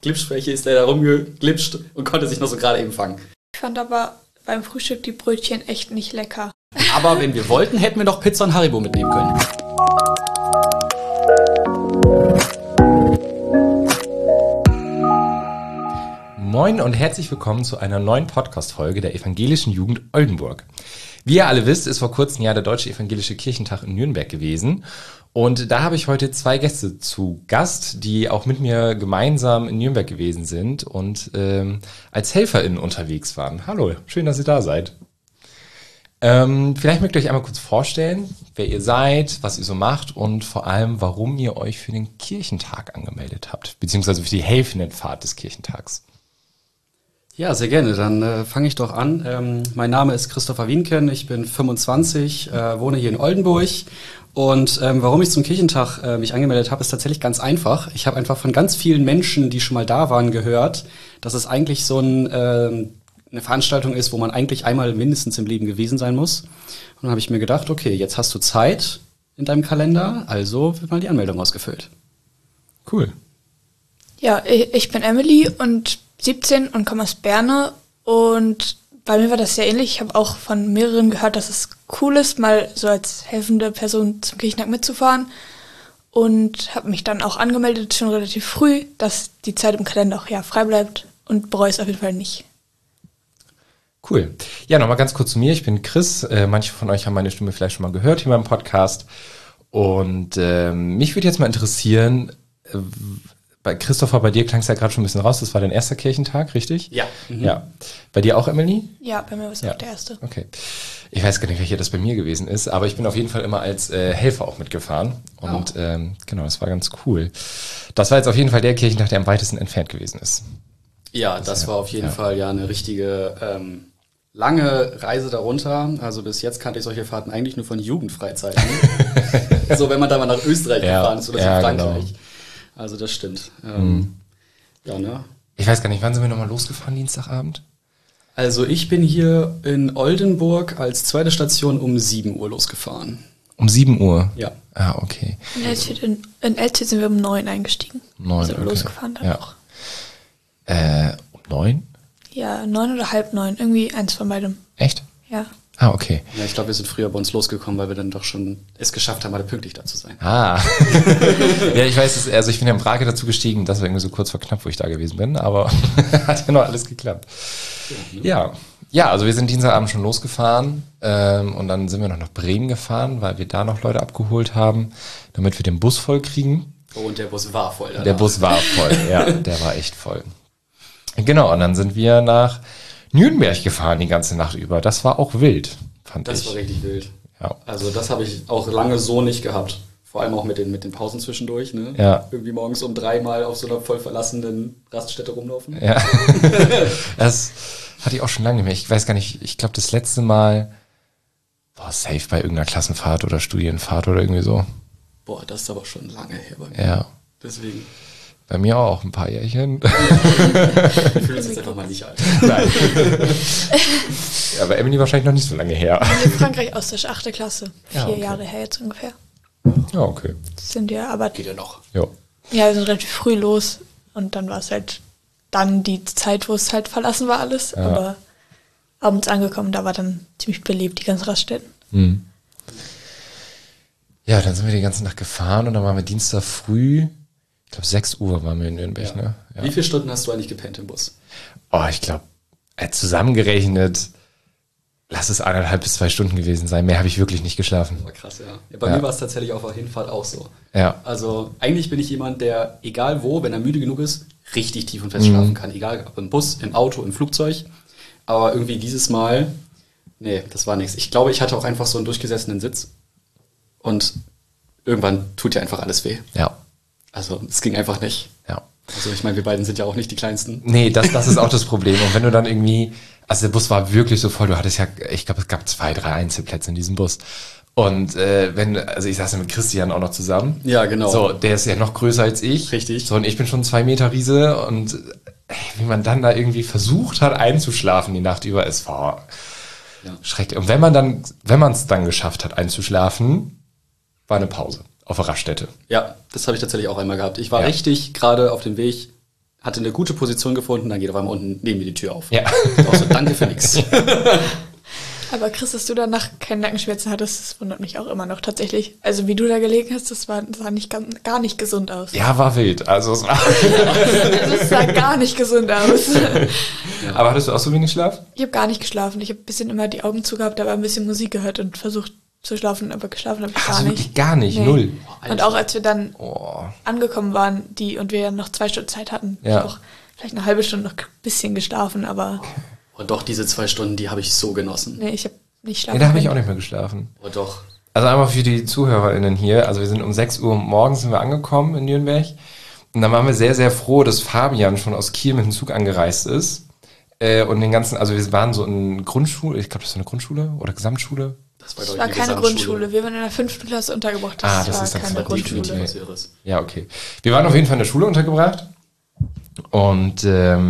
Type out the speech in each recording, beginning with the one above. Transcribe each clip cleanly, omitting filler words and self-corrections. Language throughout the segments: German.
Glitschfläche ist der da rumgeglitscht und konnte sich noch so gerade eben fangen. Ich fand aber beim Frühstück die Brötchen echt nicht lecker. Aber wenn wir wollten, hätten wir doch Pizza und Haribo mitnehmen können. Moin und herzlich willkommen zu einer neuen Podcast-Folge der Evangelischen Jugend Oldenburg. Wie ihr alle wisst, ist vor kurzem ja der Deutsche Evangelische Kirchentag in Nürnberg gewesen. Und da habe ich heute 2 Gäste zu Gast, die auch mit mir gemeinsam in Nürnberg gewesen sind und als HelferInnen unterwegs waren. Hallo, schön, dass ihr da seid. Vielleicht mögt ihr euch einmal kurz vorstellen, wer ihr seid, was ihr so macht und vor allem, warum ihr euch für den Kirchentag angemeldet habt, beziehungsweise für die Helfendenfahrt des Kirchentags. Ja, sehr gerne. Dann fange ich doch an. Mein Name ist Christopher Wienken, ich bin 25, wohne hier in Oldenburg. Und warum ich zum Kirchentag mich angemeldet habe, ist tatsächlich ganz einfach. Ich habe einfach von ganz vielen Menschen, die schon mal da waren, gehört, dass es eigentlich so eine Veranstaltung ist, wo man eigentlich einmal mindestens im Leben gewesen sein muss. Und dann habe ich mir gedacht, okay, jetzt hast du Zeit in deinem Kalender, also wird mal die Anmeldung ausgefüllt. Cool. Ja, ich bin Emily und 17 und komme aus Berne und bei mir war das sehr ähnlich. Ich habe auch von mehreren gehört, dass es cool ist, mal so als helfende Person zum Kirchentag mitzufahren und habe mich dann auch angemeldet, schon relativ früh, dass die Zeit im Kalender auch frei bleibt und bereue es auf jeden Fall nicht. Cool. Ja, nochmal ganz kurz zu mir. Ich bin Chris. Manche von euch haben meine Stimme vielleicht schon mal gehört hier beim Podcast. Und mich würde jetzt mal interessieren, bei Christopher, bei dir klang es ja gerade schon ein bisschen raus. Das war dein erster Kirchentag, richtig? Ja. Mhm. Ja. Bei dir auch, Emily? Ja, bei mir war es auch der erste. Okay. Ich weiß gar nicht, welcher das bei mir gewesen ist, aber ich bin auf jeden Fall immer als Helfer auch mitgefahren. Und genau, das war ganz cool. Das war jetzt auf jeden Fall der Kirchentag, der am weitesten entfernt gewesen ist. Ja, das war auf jeden Fall eine richtige lange Reise darunter. Also bis jetzt kannte ich solche Fahrten eigentlich nur von Jugendfreizeiten. So, wenn man da mal nach Österreich gefahren ist oder so Frankreich. Genau. Also das stimmt. Ja, ne? Ich weiß gar nicht, wann sind wir nochmal losgefahren, Dienstagabend? Also ich bin hier in Oldenburg als zweite Station um 7 Uhr losgefahren. Um 7 Uhr? Ja. Ah, okay. In Elzit sind wir um 9 eingestiegen. 9, sind wir losgefahren dann auch. Um 9? Ja, 9 oder halb 9. Irgendwie eins von beidem. Echt? Ja. Ah, okay. Ja, ich glaube, wir sind früher bei uns losgekommen, weil wir dann doch schon es geschafft haben, alle pünktlich da zu sein. Ah. Ja, ich weiß, ich bin ja in Brake dazu gestiegen, das war irgendwie so kurz vor knapp, wo ich da gewesen bin, aber hat ja noch alles geklappt. Ja, also wir sind Dienstagabend schon losgefahren und dann sind wir noch nach Bremen gefahren, weil wir da noch Leute abgeholt haben, damit wir den Bus voll kriegen. Oh, und der Bus war voll. Der Bus war voll, ja, der war echt voll. Genau, und dann sind wir nach Nürnberg gefahren die ganze Nacht über. Das war auch wild, fand ich. Das war richtig wild. Ja. Also das habe ich auch lange so nicht gehabt. Vor allem auch mit den Pausen zwischendurch. Ne? Ja. Irgendwie morgens um 3 mal auf so einer voll verlassenen Raststätte rumlaufen. Ja, das hatte ich auch schon lange nicht mehr. Ich weiß gar nicht, ich glaube das letzte Mal war safe bei irgendeiner Klassenfahrt oder Studienfahrt oder irgendwie so. Boah, das ist aber schon lange her bei mir. Ja. Deswegen. Bei mir auch ein paar Jährchen. Ich fühle uns jetzt einfach mal nicht alt. Nein. Ja, bei Emily wahrscheinlich noch nicht so lange her. In Frankreich aus der 8. Klasse. 4 Jahre her jetzt ungefähr. Ja, okay. Sind wir aber. Geht ja noch. Jo. Ja, wir sind relativ früh los und dann war es halt dann die Zeit, wo es halt verlassen war alles. Ja. Aber abends angekommen, da war dann ziemlich belebt, die ganzen Raststätten. Mhm. Ja, dann sind wir die ganze Nacht gefahren und dann waren wir Dienstag früh, ich glaube 6 Uhr waren wir in Nürnberg, ne? Ja. Wie viele Stunden hast du eigentlich gepennt im Bus? Oh, ich glaube, zusammengerechnet, lass es 1,5 bis 2 Stunden gewesen sein. Mehr habe ich wirklich nicht geschlafen. Das war krass, ja. Bei mir war es tatsächlich auf der Hinfahrt auch so. Ja. Also eigentlich bin ich jemand, der, egal wo, wenn er müde genug ist, richtig tief und fest schlafen kann. Egal ob im Bus, im Auto, im Flugzeug. Aber irgendwie dieses Mal, nee, das war nichts. Ich glaube, ich hatte auch einfach so einen durchgesessenen Sitz. Und irgendwann tut ja einfach alles weh. Ja. Also es ging einfach nicht. Ja. Also ich meine, wir beiden sind ja auch nicht die Kleinsten. Nee, das ist auch das Problem. Und wenn du dann irgendwie, also der Bus war wirklich so voll, du hattest ja, ich glaube, es gab 2, 3 Einzelplätze in diesem Bus. Und also ich saß ja mit Christian auch noch zusammen. Ja, genau. So, der ist ja noch größer als ich. Richtig. So, und ich bin schon 2 Meter Riese und wie man dann da irgendwie versucht hat einzuschlafen die Nacht über, es war schrecklich. Und wenn man es dann geschafft hat einzuschlafen, war eine Pause auf der Raststätte. Ja, das habe ich tatsächlich auch einmal gehabt. Ich war richtig gerade auf dem Weg hatte eine gute Position gefunden, dann geht auf einmal unten neben mir die Tür auf. Ja. Auch so, danke für nix. Aber Chris, dass du danach keine Nackenschmerzen hattest, das wundert mich auch immer noch tatsächlich. Also wie du da gelegen hast, das sah nicht, gar nicht gesund aus. Ja, war wild. Also es war Also es sah gar nicht gesund aus. Aber hattest du auch so wenig Schlaf? Ich habe gar nicht geschlafen. Ich habe ein bisschen immer die Augen zugehabt, aber ein bisschen Musik gehört und versucht zu schlafen, aber geschlafen habe ich gar Also nicht. wirklich gar nicht, Nee. null. Und auch als wir dann Oh. angekommen waren, und wir ja noch 2 Stunden Zeit hatten, Ja. hab ich auch vielleicht eine halbe Stunde noch ein bisschen geschlafen, aber Und doch, diese 2 Stunden, die habe ich so genossen. nee, ich habe nicht Nee, schlafen da habe ich auch können. nicht mehr geschlafen. Oh doch. Also einmal für die ZuhörerInnen hier. Also wir sind um 6 Uhr morgens sind wir angekommen in Nürnberg. Und dann waren wir sehr, sehr froh, dass Fabian schon aus Kiel mit dem Zug angereist ist. Und den ganzen, also wir waren so in Grundschule, ich glaube, das ist eine Grundschule oder Gesamtschule. Das war, Das glaub war ich, keine eine Grundschule. Wir waren in der 5. Klasse untergebracht. Das war ist dann keine zwar Grundschule. definitiv. Was Irres. Ja, okay. Wir waren auf jeden Fall in der Schule untergebracht. Und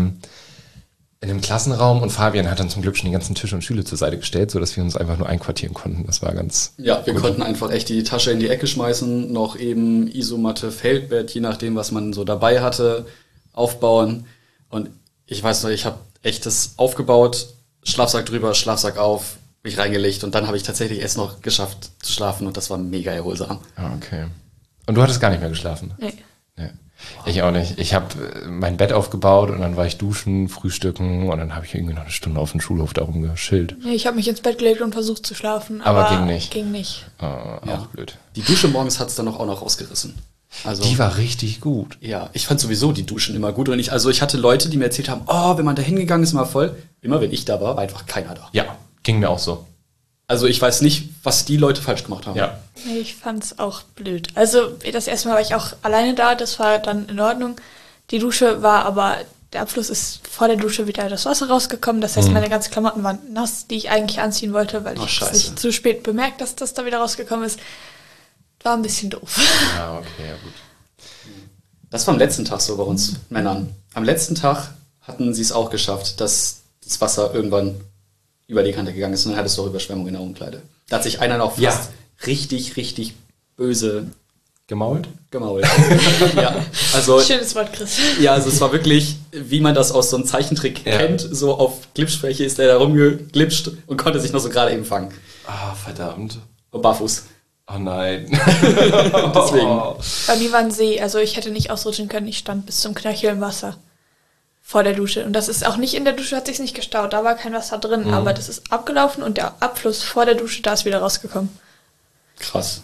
in einem Klassenraum. Und Fabian hat dann zum Glück schon die ganzen Tische und Stühle zur Seite gestellt, sodass wir uns einfach nur einquartieren konnten. Das war ganz... Ja, wir konnten einfach echt die Tasche in die Ecke schmeißen, noch eben Isomatte, Feldbett, je nachdem, was man so dabei hatte, aufbauen. Und ich weiß noch, ich habe echt das aufgebaut, Schlafsack drüber, Schlafsack auf, mich reingelegt und dann habe ich tatsächlich erst noch geschafft zu schlafen und das war mega erholsam. Ah, okay. Und du hattest gar nicht mehr geschlafen? Nee. Nee. Ich auch nicht. Ich habe mein Bett aufgebaut und dann war ich duschen, frühstücken und dann habe ich irgendwie noch eine Stunde auf dem Schulhof da rumgeschillt. Nee, ich habe mich ins Bett gelegt und versucht zu schlafen, Aber aber ging nicht. Ging nicht. Auch blöd. Die Dusche morgens hat's dann auch noch rausgerissen. Also, Die war richtig gut. ja, ich fand sowieso die Duschen immer gut und ich hatte Leute, die mir erzählt haben, oh, wenn man da hingegangen ist, immer voll. Immer wenn ich da war einfach keiner da. Ja, ging mir auch so. Also ich weiß nicht, was die Leute falsch gemacht haben. Ja. Nee, ich fand's auch blöd. Also das erste Mal war ich auch alleine da, das war dann in Ordnung. Die Dusche war aber, der Abfluss ist vor der Dusche wieder das Wasser rausgekommen. Das heißt, meine ganzen Klamotten waren nass, die ich eigentlich anziehen wollte, weil Oh, ich scheiße. es nicht zu spät bemerkt, dass das da wieder rausgekommen ist. War ein bisschen doof. Ja, okay, ja gut. Das war am letzten Tag so bei uns Männern. Am letzten Tag hatten sie es auch geschafft, dass das Wasser irgendwann über die Kante gegangen ist und dann hattest du auch Überschwemmung in der Umkleide. Da hat sich einer noch fast Ja. richtig, richtig böse Gemault? gemault. Ja, also, Schönes Wort, Chris. ja, also es war wirklich, wie man das aus so einem Zeichentrick Ja. kennt, so auf Glipsfläche ist der da rumgeglitscht und konnte sich noch so gerade eben fangen. Ah, verdammt. Und barfuß. Oh nein. Deswegen. Bei mir war ein See, also ich hätte nicht ausrutschen können. Ich stand bis zum Knöchel im Wasser vor der Dusche. Und das ist auch nicht in der Dusche, hat sich's nicht gestaut. Da war kein Wasser drin, aber das ist abgelaufen und der Abfluss vor der Dusche, da ist wieder rausgekommen. Krass.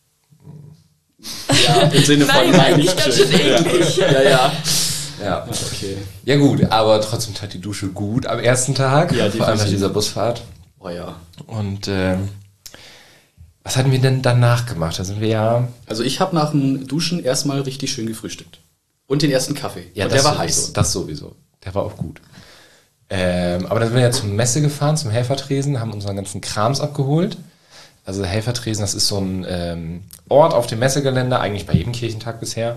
Ja, im Sinne von Nein, eigentlich nicht ganz schön. schön eklig. Ja, ja. Ja. Okay. Ja gut, aber trotzdem tat die Dusche gut am ersten Tag. Ja, vor allem nach definitiv. dieser Busfahrt. Oh ja. Und was hatten wir denn danach gemacht? Da sind wir ja... Also ich habe nach dem Duschen erstmal richtig schön gefrühstückt. Und den ersten Kaffee. Ja, und das der war sowieso, heiß. Das sowieso. Der war auch gut. Aber dann sind wir ja zur Messe gefahren, zum Helfertresen, haben unseren ganzen Krams abgeholt. Also der Helfertresen, das ist so ein Ort auf dem Messegelände, eigentlich bei jedem Kirchentag bisher.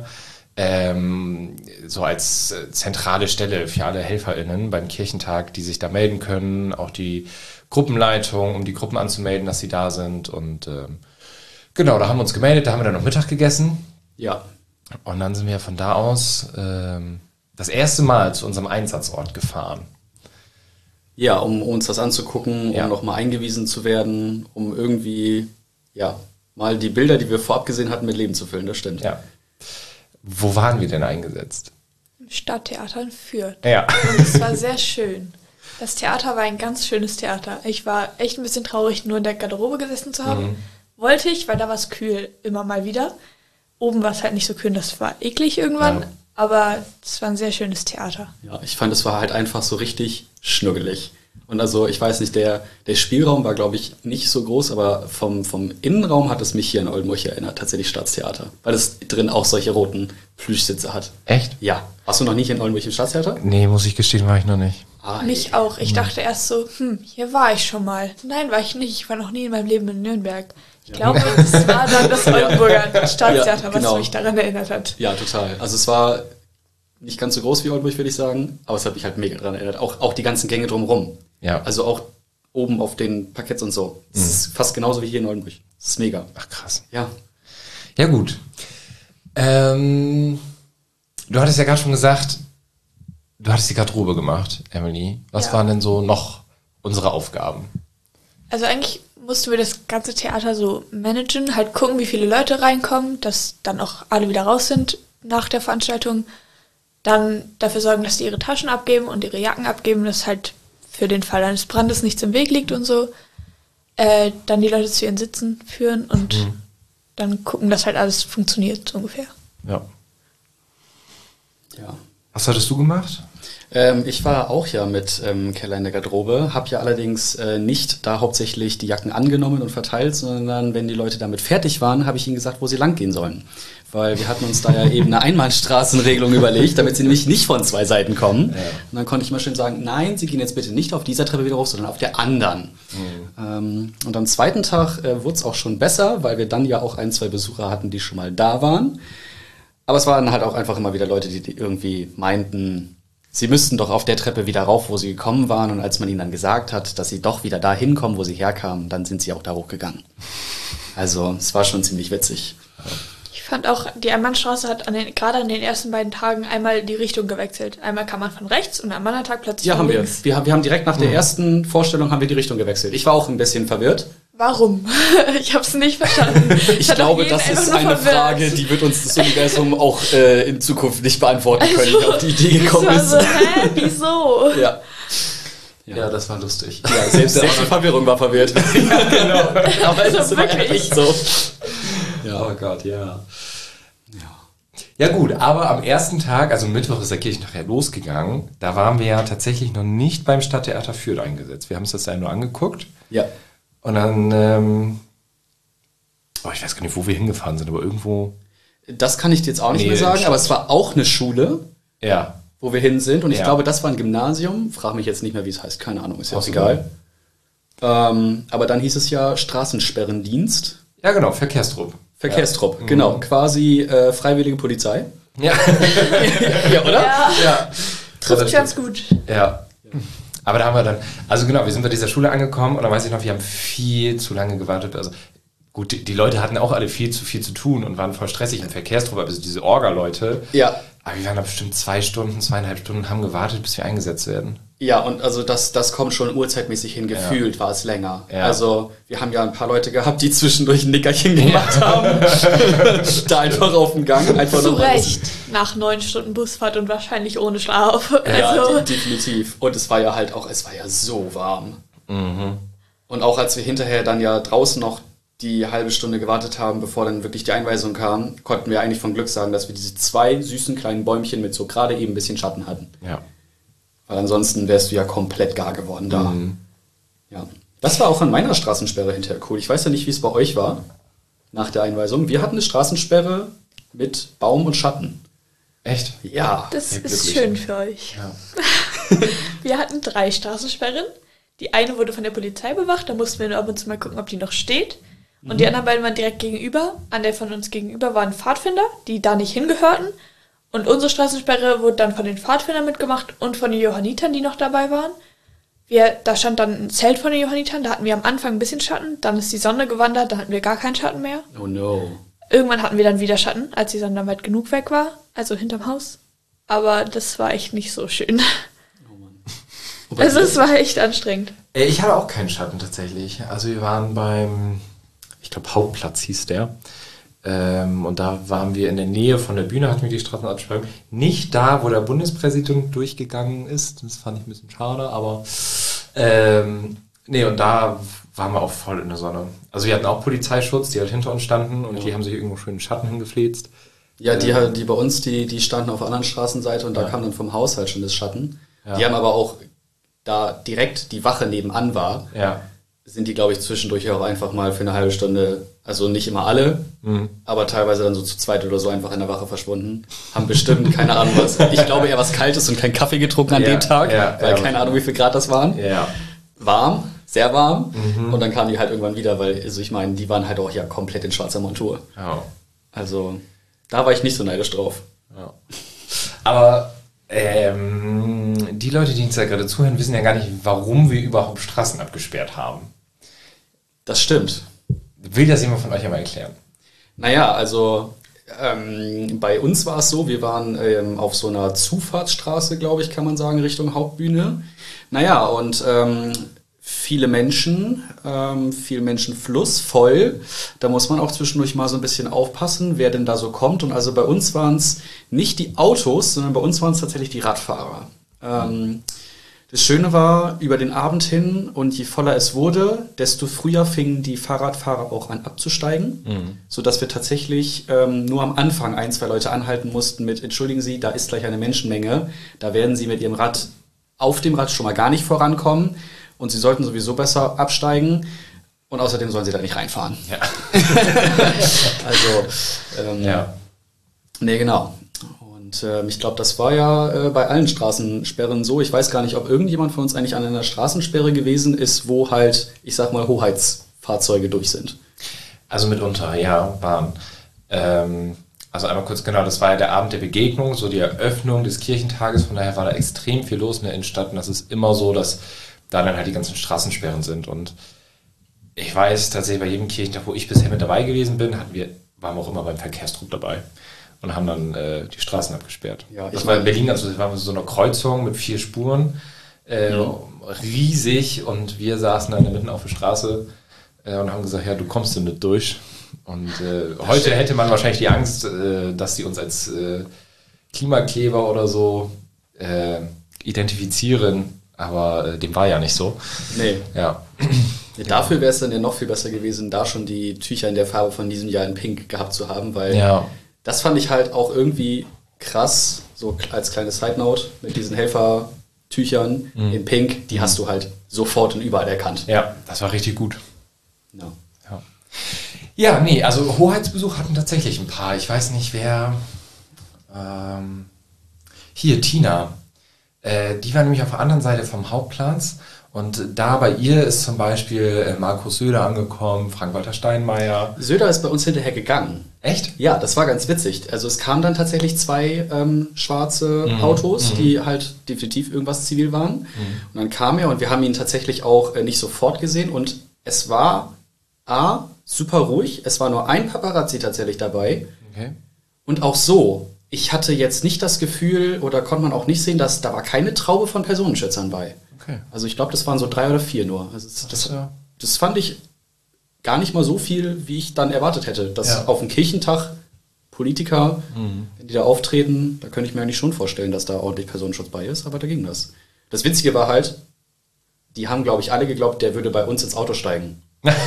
So als zentrale Stelle für alle HelferInnen beim Kirchentag, die sich da melden können, auch die Gruppenleitung, um die Gruppen anzumelden, dass sie da sind. Und genau, da haben wir uns gemeldet, da haben wir dann noch Mittag gegessen. Ja. Und dann sind wir von da aus das erste Mal zu unserem Einsatzort gefahren. Ja, um uns das anzugucken, Ja. um nochmal eingewiesen zu werden, um irgendwie, ja, mal die Bilder, die wir vorab gesehen hatten, mit Leben zu füllen. Das stimmt. Ja. Wo waren wir denn eingesetzt? Im Stadttheater in Fürth. Ja. Und es war sehr schön. Das Theater war ein ganz schönes Theater. Ich war echt ein bisschen traurig, nur in der Garderobe gesessen zu haben. Wollte ich, weil da war es kühl, immer mal wieder. Oben war es halt nicht so kühl, das war eklig irgendwann. Ja. Aber es war ein sehr schönes Theater. Ja, ich fand, es war halt einfach so richtig schnuggelig. Und also, ich weiß nicht, der Spielraum war, glaube ich, nicht so groß, aber vom Innenraum hat es mich hier in Oldenburg erinnert, tatsächlich Staatstheater. Weil es drin auch solche roten Plüschsitze hat. Echt? Ja. Warst du noch nicht in Oldenburg im Staatstheater? Nee, muss ich gestehen, war ich noch nicht. Ah, Mich auch. Ich dachte erst so, hier war ich schon mal. Nein, war ich nicht. Ich war noch nie in meinem Leben in Nürnberg. Ich glaube, das war dann das Oldenburger Staatstheater, Ja, genau. was mich daran erinnert hat. Ja, total. Also es war nicht ganz so groß wie Oldenburg, würde ich sagen, aber es hat mich halt mega dran erinnert. Auch die ganzen Gänge drumherum. Ja. Also auch oben auf den Parketts und so. Es ist fast genauso wie hier in Oldenburg. Das ist mega. Ach krass. Ja. Ja gut. Du hattest ja gerade schon gesagt, Du hattest die Garderobe gemacht, Emily. Was waren denn so noch unsere Aufgaben? Also eigentlich mussten wir das ganze Theater so managen, halt gucken, wie viele Leute reinkommen, dass dann auch alle wieder raus sind nach der Veranstaltung. Dann dafür sorgen, dass die ihre Taschen abgeben und ihre Jacken abgeben, dass halt für den Fall eines Brandes nichts im Weg liegt und so. Dann die Leute zu ihren Sitzen führen und dann gucken, dass halt alles funktioniert, so ungefähr. Ja. Ja. Was hattest du gemacht? Ich war auch ja mit Keller in der Garderobe, habe ja allerdings nicht da hauptsächlich die Jacken angenommen und verteilt, sondern wenn die Leute damit fertig waren, habe ich ihnen gesagt, wo sie lang gehen sollen. Weil wir hatten uns da ja eben eine Einbahnstraßenregelung überlegt, damit sie nämlich nicht von 2 Seiten kommen. Ja. Und dann konnte ich mal schön sagen, nein, sie gehen jetzt bitte nicht auf dieser Treppe wieder hoch, sondern auf der anderen. Und am zweiten Tag wurde es auch schon besser, weil wir dann ja auch 1, 2 Besucher hatten, die schon mal da waren. Aber es waren halt auch einfach immer wieder Leute, die irgendwie meinten, sie müssten doch auf der Treppe wieder rauf, wo sie gekommen waren. Und als man ihnen dann gesagt hat, dass sie doch wieder da hinkommen, wo sie herkamen, dann sind sie auch da hochgegangen. Also es war schon ziemlich witzig. Ich fand auch, die Einbahnstraße hat gerade an den ersten beiden Tagen einmal die Richtung gewechselt. Einmal kam man von rechts und am anderen Tag plötzlich von links. Wir haben direkt nach der ersten Vorstellung haben wir die Richtung gewechselt. Ich war auch ein bisschen verwirrt. Warum? Ich habe es nicht verstanden. Ich glaube, das ist eine Frage, die wird uns das Universum auch in Zukunft nicht beantworten können, wie auf die Idee gekommen ist. So, wieso? Ja, das war lustig. Ja, selbst die Verwirrung war verwirrt. Ja, genau. Aber also das war echt so. Ja, oh Gott, ja. Ja gut, aber am ersten Tag, also Mittwoch ist der Kirchentag ja losgegangen, da waren wir ja tatsächlich noch nicht beim Stadttheater Fürth eingesetzt. Wir haben uns das ja nur angeguckt. Ja. Und dann, ich weiß gar nicht, wo wir hingefahren sind, aber irgendwo... Das kann ich dir jetzt auch nicht mehr sagen, aber es war auch eine Schule, wo wir hin sind. Und ich glaube, das war ein Gymnasium. Frag mich jetzt nicht mehr, wie es heißt. Keine Ahnung, ist ja auch egal. Aber dann hieß es ja Straßensperrendienst. Ja, genau, Verkehrstrupp. Verkehrstrupp, genau. Quasi freiwillige Polizei. Ja. Ja, oder? Ja. Trifft ganz gut. Ja. Aber da haben wir dann, also genau, wir sind bei dieser Schule angekommen und dann weiß ich noch, wir haben viel zu lange gewartet. Also gut, die Leute hatten auch alle viel zu tun und waren voll stressig im Verkehrstrupp, also diese Orga-Leute. Ja. Aber wir waren da bestimmt 2 Stunden, 2,5 Stunden, haben gewartet, bis wir eingesetzt werden. Ja, und also das kommt schon uhrzeitmäßig hin, gefühlt war es länger. Ja. Also wir haben ja ein paar Leute gehabt, die zwischendurch ein Nickerchen gemacht haben. Da einfach auf dem Gang. Einfach zu Recht, nach 9 Stunden Busfahrt und wahrscheinlich ohne Schlaf. Ja, also. Definitiv. Und es war ja halt auch, es war ja so warm. Mhm. Und auch als wir hinterher dann ja draußen noch die halbe Stunde gewartet haben, bevor dann wirklich die Einweisung kam, konnten wir eigentlich von Glück sagen, dass wir diese 2 süßen kleinen Bäumchen mit so gerade eben ein bisschen Schatten hatten. Ja. Weil ansonsten wärst du ja komplett gar geworden da. Mhm. Ja. Das war auch an meiner Straßensperre hinterher cool. Ich weiß ja nicht, wie es bei euch war nach der Einweisung. Wir hatten eine Straßensperre mit Baum und Schatten. Echt? Ja. Das ist schön für euch. Ja. Wir hatten 3 Straßensperren. Die eine wurde von der Polizei bewacht, da mussten wir nur ab und zu mal gucken, ob die noch steht. Und die anderen beiden waren direkt gegenüber. An der von uns gegenüber waren Pfadfinder, die da nicht hingehörten. Und unsere Straßensperre wurde dann von den Pfadfindern mitgemacht und von den Johannitern, die noch dabei waren. Da stand dann ein Zelt von den Johannitern, da hatten wir am Anfang ein bisschen Schatten, dann ist die Sonne gewandert, da hatten wir gar keinen Schatten mehr. Oh no. Irgendwann hatten wir dann wieder Schatten, als die Sonne dann weit genug weg war, also hinterm Haus. Aber das war echt nicht so schön. Oh Mann. Also es war echt anstrengend. Ich hatte auch keinen Schatten tatsächlich. Also wir waren beim, ich glaube Hauptplatz hieß der. Und da waren wir in der Nähe von der Bühne, hatten wir die Straßenabsperrung. Nicht da, wo der Bundespräsident durchgegangen ist. Das fand ich ein bisschen schade, aber und da waren wir auch voll in der Sonne. Also wir hatten auch Polizeischutz, die halt hinter uns standen und die haben sich irgendwo schön in den Schatten hingefläzt. Ja, die bei uns, die standen auf der anderen Straßenseite und da kam dann vom Haus halt schon das Schatten. Ja. Die haben aber auch, da direkt die Wache nebenan war, sind die, glaube ich, zwischendurch auch einfach mal für eine halbe Stunde, also nicht immer alle, aber teilweise dann so zu zweit oder so einfach in der Wache verschwunden. Haben bestimmt, keine Ahnung was, ich glaube eher was Kaltes und keinen Kaffee getrunken an dem Tag, weil keine Ahnung wie viel Grad das waren. Ja. Warm, sehr warm. Und dann kamen die halt irgendwann wieder, weil, also ich meine, die waren halt auch ja komplett in schwarzer Montur. Oh. Also, da war ich nicht so neidisch drauf. Ja. Aber die Leute, die uns da gerade zuhören, wissen ja gar nicht, warum wir überhaupt Straßen abgesperrt haben. Das stimmt. Will das jemand von euch einmal erklären? Naja, also Bei uns war es so, wir waren auf so einer Zufahrtsstraße, glaube ich, kann man sagen, Richtung Hauptbühne. Naja, und viele Menschen, viel Menschenfluss, voll. Da muss man auch zwischendurch mal so ein bisschen aufpassen, wer denn da so kommt. Und also bei uns waren es nicht die Autos, sondern bei uns waren es tatsächlich die Radfahrer. Das Schöne war, über den Abend hin und je voller es wurde, desto früher fingen die Fahrradfahrer auch an abzusteigen, sodass wir tatsächlich nur am Anfang 1, 2 Leute anhalten mussten mit, entschuldigen Sie, da ist gleich eine Menschenmenge, da werden Sie mit Ihrem Rad auf dem Rad schon mal gar nicht vorankommen und Sie sollten sowieso besser absteigen und außerdem sollen Sie da nicht reinfahren. Ja. Also, Ja. nee, genau. Und ich glaube, das war ja bei allen Straßensperren so. Ich weiß gar nicht, ob irgendjemand von uns eigentlich an einer Straßensperre gewesen ist, wo halt, ich sag mal, Hoheitsfahrzeuge durch sind. Also mitunter, ja, waren. Also einmal kurz genau, das war ja der Abend der Begegnung, so die Eröffnung des Kirchentages, von daher war da extrem viel los in der Innenstadt und das ist immer so, dass da dann halt die ganzen Straßensperren sind und ich weiß tatsächlich bei jedem Kirchentag, wo ich bisher mit dabei gewesen bin, waren wir auch immer beim Verkehrstrupp dabei und haben dann die Straßen abgesperrt. Ja, das war in Berlin, also das war so eine Kreuzung mit 4 Spuren, riesig und wir saßen dann mitten auf der Straße und haben gesagt, ja, du kommst hier nicht durch. Und heute hätte man wahrscheinlich die Angst, dass sie uns als Klimakleber oder so identifizieren, aber dem war ja nicht so. Nee. Ja. Dafür wäre es dann ja noch viel besser gewesen, da schon die Tücher in der Farbe von diesem Jahr in Pink gehabt zu haben, weil das fand ich halt auch irgendwie krass, so als kleine Side-Note mit diesen Helfertüchern in Pink, die hast du halt sofort und überall erkannt. Ja, das war richtig gut. Ja. Ja, nee, also Hoheitsbesuch hatten tatsächlich ein paar. Ich weiß nicht, wer... hier, Tina. Die war nämlich auf der anderen Seite vom Hauptplatz. Und da bei ihr ist zum Beispiel Markus Söder angekommen, Frank-Walter Steinmeier. Söder ist bei uns hinterher gegangen. Echt? Ja, das war ganz witzig. Also es kamen dann tatsächlich 2 schwarze Autos, die halt definitiv irgendwas zivil waren. Und dann kam er und wir haben ihn tatsächlich auch nicht sofort gesehen. Und es war super ruhig. Es war nur ein Paparazzi tatsächlich dabei. Okay. Und auch so, ich hatte jetzt nicht das Gefühl oder konnte man auch nicht sehen, dass da war keine Traube von Personenschützern bei. Okay. Also ich glaube, das waren so 3 oder 4 nur. Also das fand ich gar nicht mal so viel, wie ich dann erwartet hätte. Dass auf dem Kirchentag Politiker, wenn die da auftreten, da könnte ich mir eigentlich schon vorstellen, dass da ordentlich Personenschutz bei ist, aber da ging das. Das Witzige war halt, die haben, glaube ich, alle geglaubt, der würde bei uns ins Auto steigen.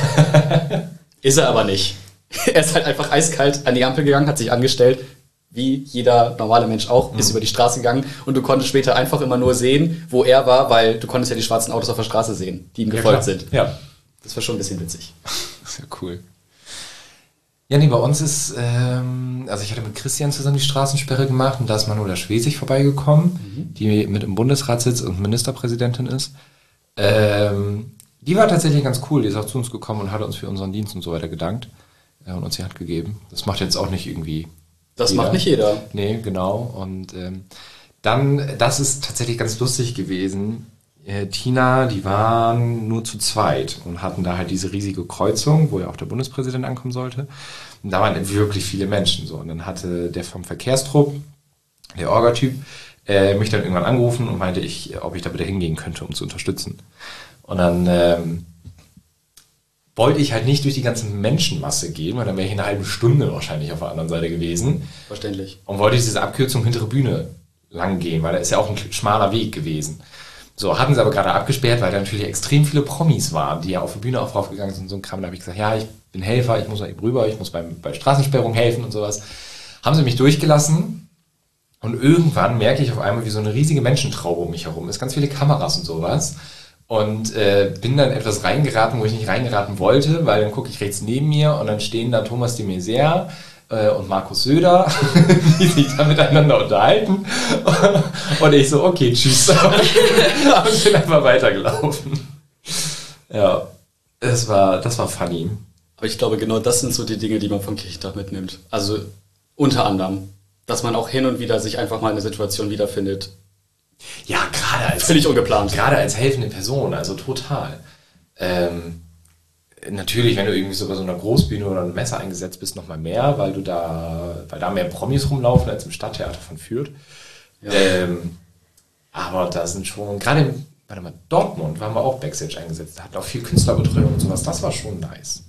Ist er aber nicht. Er ist halt einfach eiskalt an die Ampel gegangen, hat sich angestellt, wie jeder normale Mensch auch, ist über die Straße gegangen und du konntest später einfach immer nur sehen, wo er war, weil du konntest ja die schwarzen Autos auf der Straße sehen, die ihm gefolgt sind. Ja. Das war schon ein bisschen witzig. Das ist ja cool. Ja, nee, bei uns ist, also ich hatte mit Christian zusammen die Straßensperre gemacht und da ist Manuela Schwesig vorbeigekommen, die mit im Bundesrat sitzt und Ministerpräsidentin ist. Die war tatsächlich ganz cool, die ist auch zu uns gekommen und hat uns für unseren Dienst und so weiter gedankt und uns die Hand gegeben. Das macht jetzt auch nicht irgendwie Das macht nicht jeder. Nee, genau. Und dann, das ist tatsächlich ganz lustig gewesen. Tina, die waren nur zu zweit und hatten da halt diese riesige Kreuzung, wo ja auch der Bundespräsident ankommen sollte. Und da waren wirklich viele Menschen so. Und dann hatte der vom Verkehrstrupp, der Orga-Typ, mich dann irgendwann angerufen und meinte, ob ich da bitte hingehen könnte, um zu unterstützen. Und dann wollte ich halt nicht durch die ganze Menschenmasse gehen, weil dann wäre ich eine halbe Stunde wahrscheinlich auf der anderen Seite gewesen. Verständlich. Und wollte diese Abkürzung hintere Bühne lang gehen, weil da ist ja auch ein schmaler Weg gewesen. So, hatten sie aber gerade abgesperrt, weil da natürlich extrem viele Promis waren, die ja auf der Bühne auch draufgegangen sind und so ein Kram. Da habe ich gesagt, ja, ich bin Helfer, ich muss mal eben rüber, ich muss bei Straßensperrung helfen und sowas. Haben sie mich durchgelassen und irgendwann merke ich auf einmal, wie so eine riesige Menschentraube um mich herum ist, ganz viele Kameras und sowas. Und bin dann etwas reingeraten, wo ich nicht reingeraten wollte, weil dann gucke ich rechts neben mir und dann stehen da Thomas de Maizière und Markus Söder, die sich da miteinander unterhalten. Und ich so, okay, tschüss. Und bin einfach weitergelaufen. Ja, das war funny. Aber ich glaube, genau das sind so die Dinge, die man vom Kirchentag mitnimmt. Also unter anderem, dass man auch hin und wieder sich einfach mal in eine Situation wiederfindet. Ja, gerade als völlig ungeplant. Gerade als helfende Person, also total. Natürlich, wenn du irgendwie so bei so einer Großbühne oder einem Messer eingesetzt bist, nochmal mehr, weil da mehr Promis rumlaufen als im Stadttheater von Fürth. Ja. Aber da sind schon, gerade in Dortmund waren wir auch Backstage eingesetzt, da hatten auch viel Künstlerbetreuung und sowas, das war schon nice.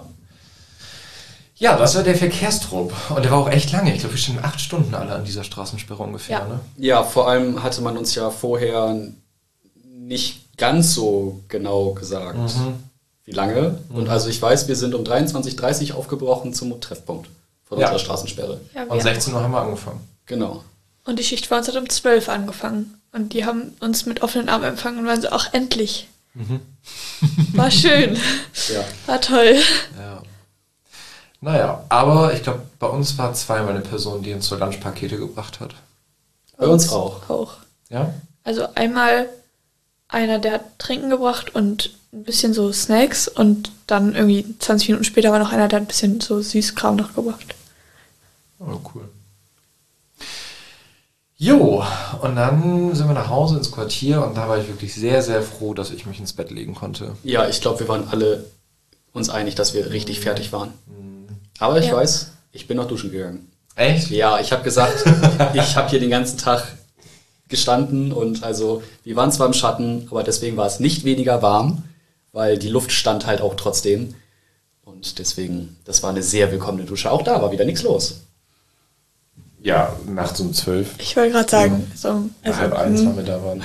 Ja, das war der Verkehrstrupp und der war auch echt lange, ich glaube, wir standen 8 Stunden alle an dieser Straßensperre ungefähr. Ne? Ja, vor allem hatte man uns ja vorher nicht ganz so genau gesagt, wie lange. Und also ich weiß, wir sind um 23:30 Uhr aufgebrochen zum Treffpunkt von unserer Straßensperre. Ja, und 16 Uhr haben wir angefangen. Genau. Und die Schicht bei uns hat um 12 Uhr angefangen. Und die haben uns mit offenen Armen empfangen und waren so, ach, endlich. War schön. Ja. War toll. Ja. Naja, aber ich glaube, bei uns war zweimal eine Person, die uns so Lunchpakete gebracht hat. Bei uns auch. Ja? Also einmal einer, der hat Trinken gebracht und ein bisschen so Snacks und dann irgendwie 20 Minuten später war noch einer, der hat ein bisschen so Süßkram noch gebracht. Oh, cool. Jo, und dann sind wir nach Hause ins Quartier und da war ich wirklich sehr, sehr froh, dass ich mich ins Bett legen konnte. Ja, ich glaube, wir waren alle uns einig, dass wir richtig fertig waren. Aber ich weiß, ich bin noch duschen gegangen. Echt? Ja, ich habe gesagt, ich habe hier den ganzen Tag gestanden und also wir waren zwar im Schatten, aber deswegen war es nicht weniger warm, weil die Luft stand halt auch trotzdem. Und deswegen, das war eine sehr willkommene Dusche. Auch da war wieder nichts los. Ja, nachts um 12. Ich wollte gerade sagen, so, Also, 12:30 waren wir da waren.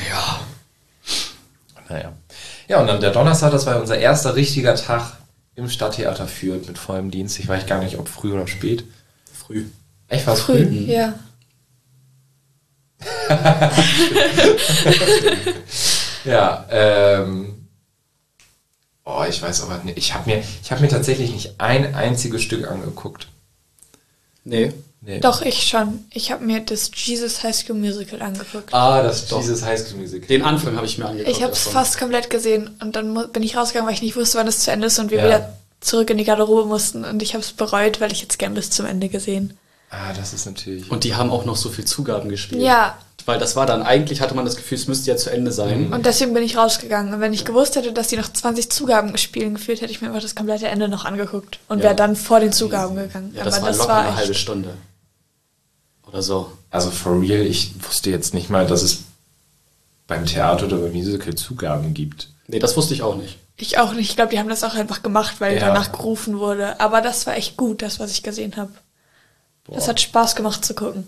Naja. Ja, und dann der Donnerstag, das war unser erster richtiger Tag im Stadttheater Fürth mit vollem Dienst. Ich weiß gar nicht, ob früh oder spät. Früh. Echt, war es früh? Ja. Ja, ich weiß aber nicht. Ich hab mir tatsächlich nicht ein einziges Stück angeguckt. Nee. Doch, ich schon. Ich habe mir das Jesus High School Musical angeguckt. Ah, das Jesus High School Musical. Den Anfang habe ich mir angeguckt. Ich habe es fast komplett gesehen und dann bin ich rausgegangen, weil ich nicht wusste, wann es zu Ende ist und wir wieder zurück in die Garderobe mussten und ich habe es bereut, weil ich jetzt gern bis zum Ende gesehen. Ah, das ist natürlich... Und die haben auch noch so viel Zugaben gespielt. Ja. Weil das war dann, eigentlich hatte man das Gefühl, es müsste ja zu Ende sein. Und deswegen bin ich rausgegangen. Und wenn ich gewusst hätte, dass die noch 20 Zugaben spielen geführt, hätte ich mir einfach das komplette Ende noch angeguckt und wäre dann vor den Zugaben gegangen. Ja, das war locker eine halbe Stunde. Oder so. Also for real, ich wusste jetzt nicht mal, dass es beim Theater oder beim Musical Zugaben gibt. Nee, das wusste ich auch nicht. Ich auch nicht. Ich glaube, die haben das auch einfach gemacht, weil danach gerufen wurde. Aber das war echt gut, das, was ich gesehen habe. Das hat Spaß gemacht zu gucken.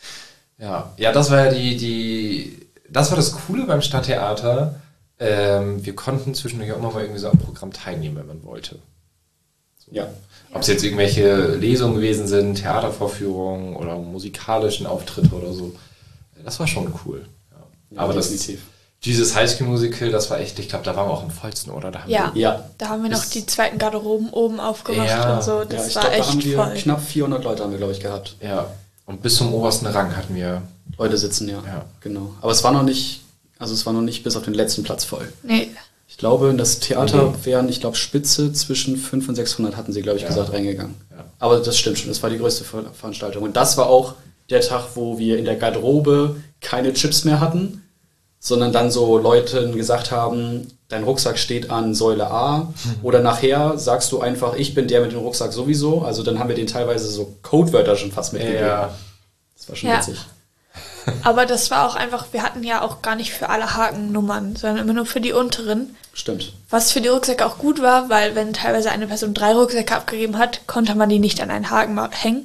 Ja, das war ja das war das Coole beim Stadttheater. Wir konnten zwischendurch auch immer mal irgendwie so am Programm teilnehmen, wenn man wollte. So. Ja. Ob es jetzt irgendwelche Lesungen gewesen sind, Theatervorführungen oder musikalischen Auftritte oder so. Das war schon cool. Ja. Aber definitiv. Dieses High School Musical, das war echt, ich glaube, da waren wir auch am vollsten, oder? Da haben wir noch die zweiten Garderoben oben aufgemacht und so. Das war echt voll. Da haben wir knapp 400 Leute, haben wir, glaube ich, gehabt. Ja, und bis zum obersten Rang hatten wir Leute sitzen, ja. Genau. Aber es war noch nicht bis auf den letzten Platz voll. Nee. Ich glaube, in das Theater wären, Spitze zwischen 500 und 600, hatten sie, glaube ich, gesagt, reingegangen. Ja. Aber das stimmt schon, das war die größte Veranstaltung. Und das war auch der Tag, wo wir in der Garderobe keine Chips mehr hatten, sondern dann so Leuten gesagt haben, dein Rucksack steht an Säule A oder nachher sagst du einfach, ich bin der mit dem Rucksack sowieso. Also dann haben wir denen teilweise so Codewörter schon fast mitgegeben. Ja. Das war schon witzig. Aber das war auch einfach, wir hatten ja auch gar nicht für alle Hakennummern, sondern immer nur für die unteren. Stimmt. Was für die Rucksäcke auch gut war, weil wenn teilweise eine Person 3 Rucksäcke abgegeben hat, konnte man die nicht an einen Haken hängen.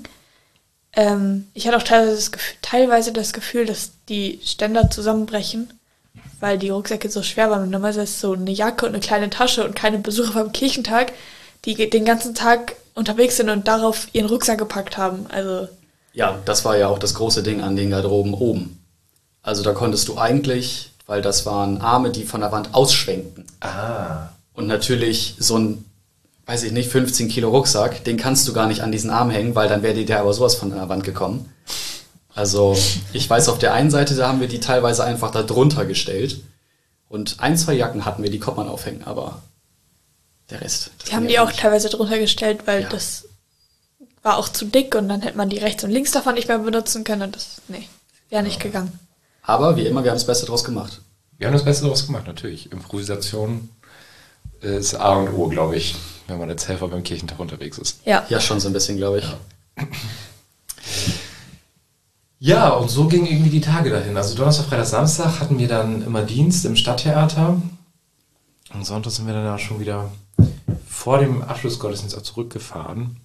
Ich hatte auch teilweise das Gefühl, dass die Ständer zusammenbrechen, weil die Rucksäcke so schwer waren. Und normalerweise ist so eine Jacke und eine kleine Tasche und keine Besucher beim Kirchentag, die den ganzen Tag unterwegs sind und darauf ihren Rucksack gepackt haben. Also ja, das war ja auch das große Ding an den Garderoben oben. Also da konntest du eigentlich, weil das waren Arme, die von der Wand ausschwenkten. Ah. Und natürlich so ein, 15 Kilo Rucksack, den kannst du gar nicht an diesen Arm hängen, weil dann wäre dir der aber sowas von der Wand gekommen. Also ich weiß, auf der einen Seite, da haben wir die teilweise einfach da drunter gestellt. Und 1, 2 Jacken hatten wir, die konnte man aufhängen, aber der Rest. Die haben die auch teilweise drunter gestellt, weil das war auch zu dick und dann hätte man die rechts und links davon nicht mehr benutzen können und das, wäre nicht gegangen. Aber wie immer, wir haben das Beste draus gemacht. Wir haben das Beste draus gemacht, natürlich. Improvisation ist A und O, glaube ich. wenn man als Helfer beim Kirchentag unterwegs ist. Ja. Ja, schon so ein bisschen, glaube ich. Ja, und so gingen irgendwie die Tage dahin. Also Donnerstag, Freitag, Samstag hatten wir dann immer Dienst im Stadttheater. Und Sonntag sind wir dann auch schon wieder vor dem Abschlussgottesdienst auch zurückgefahren.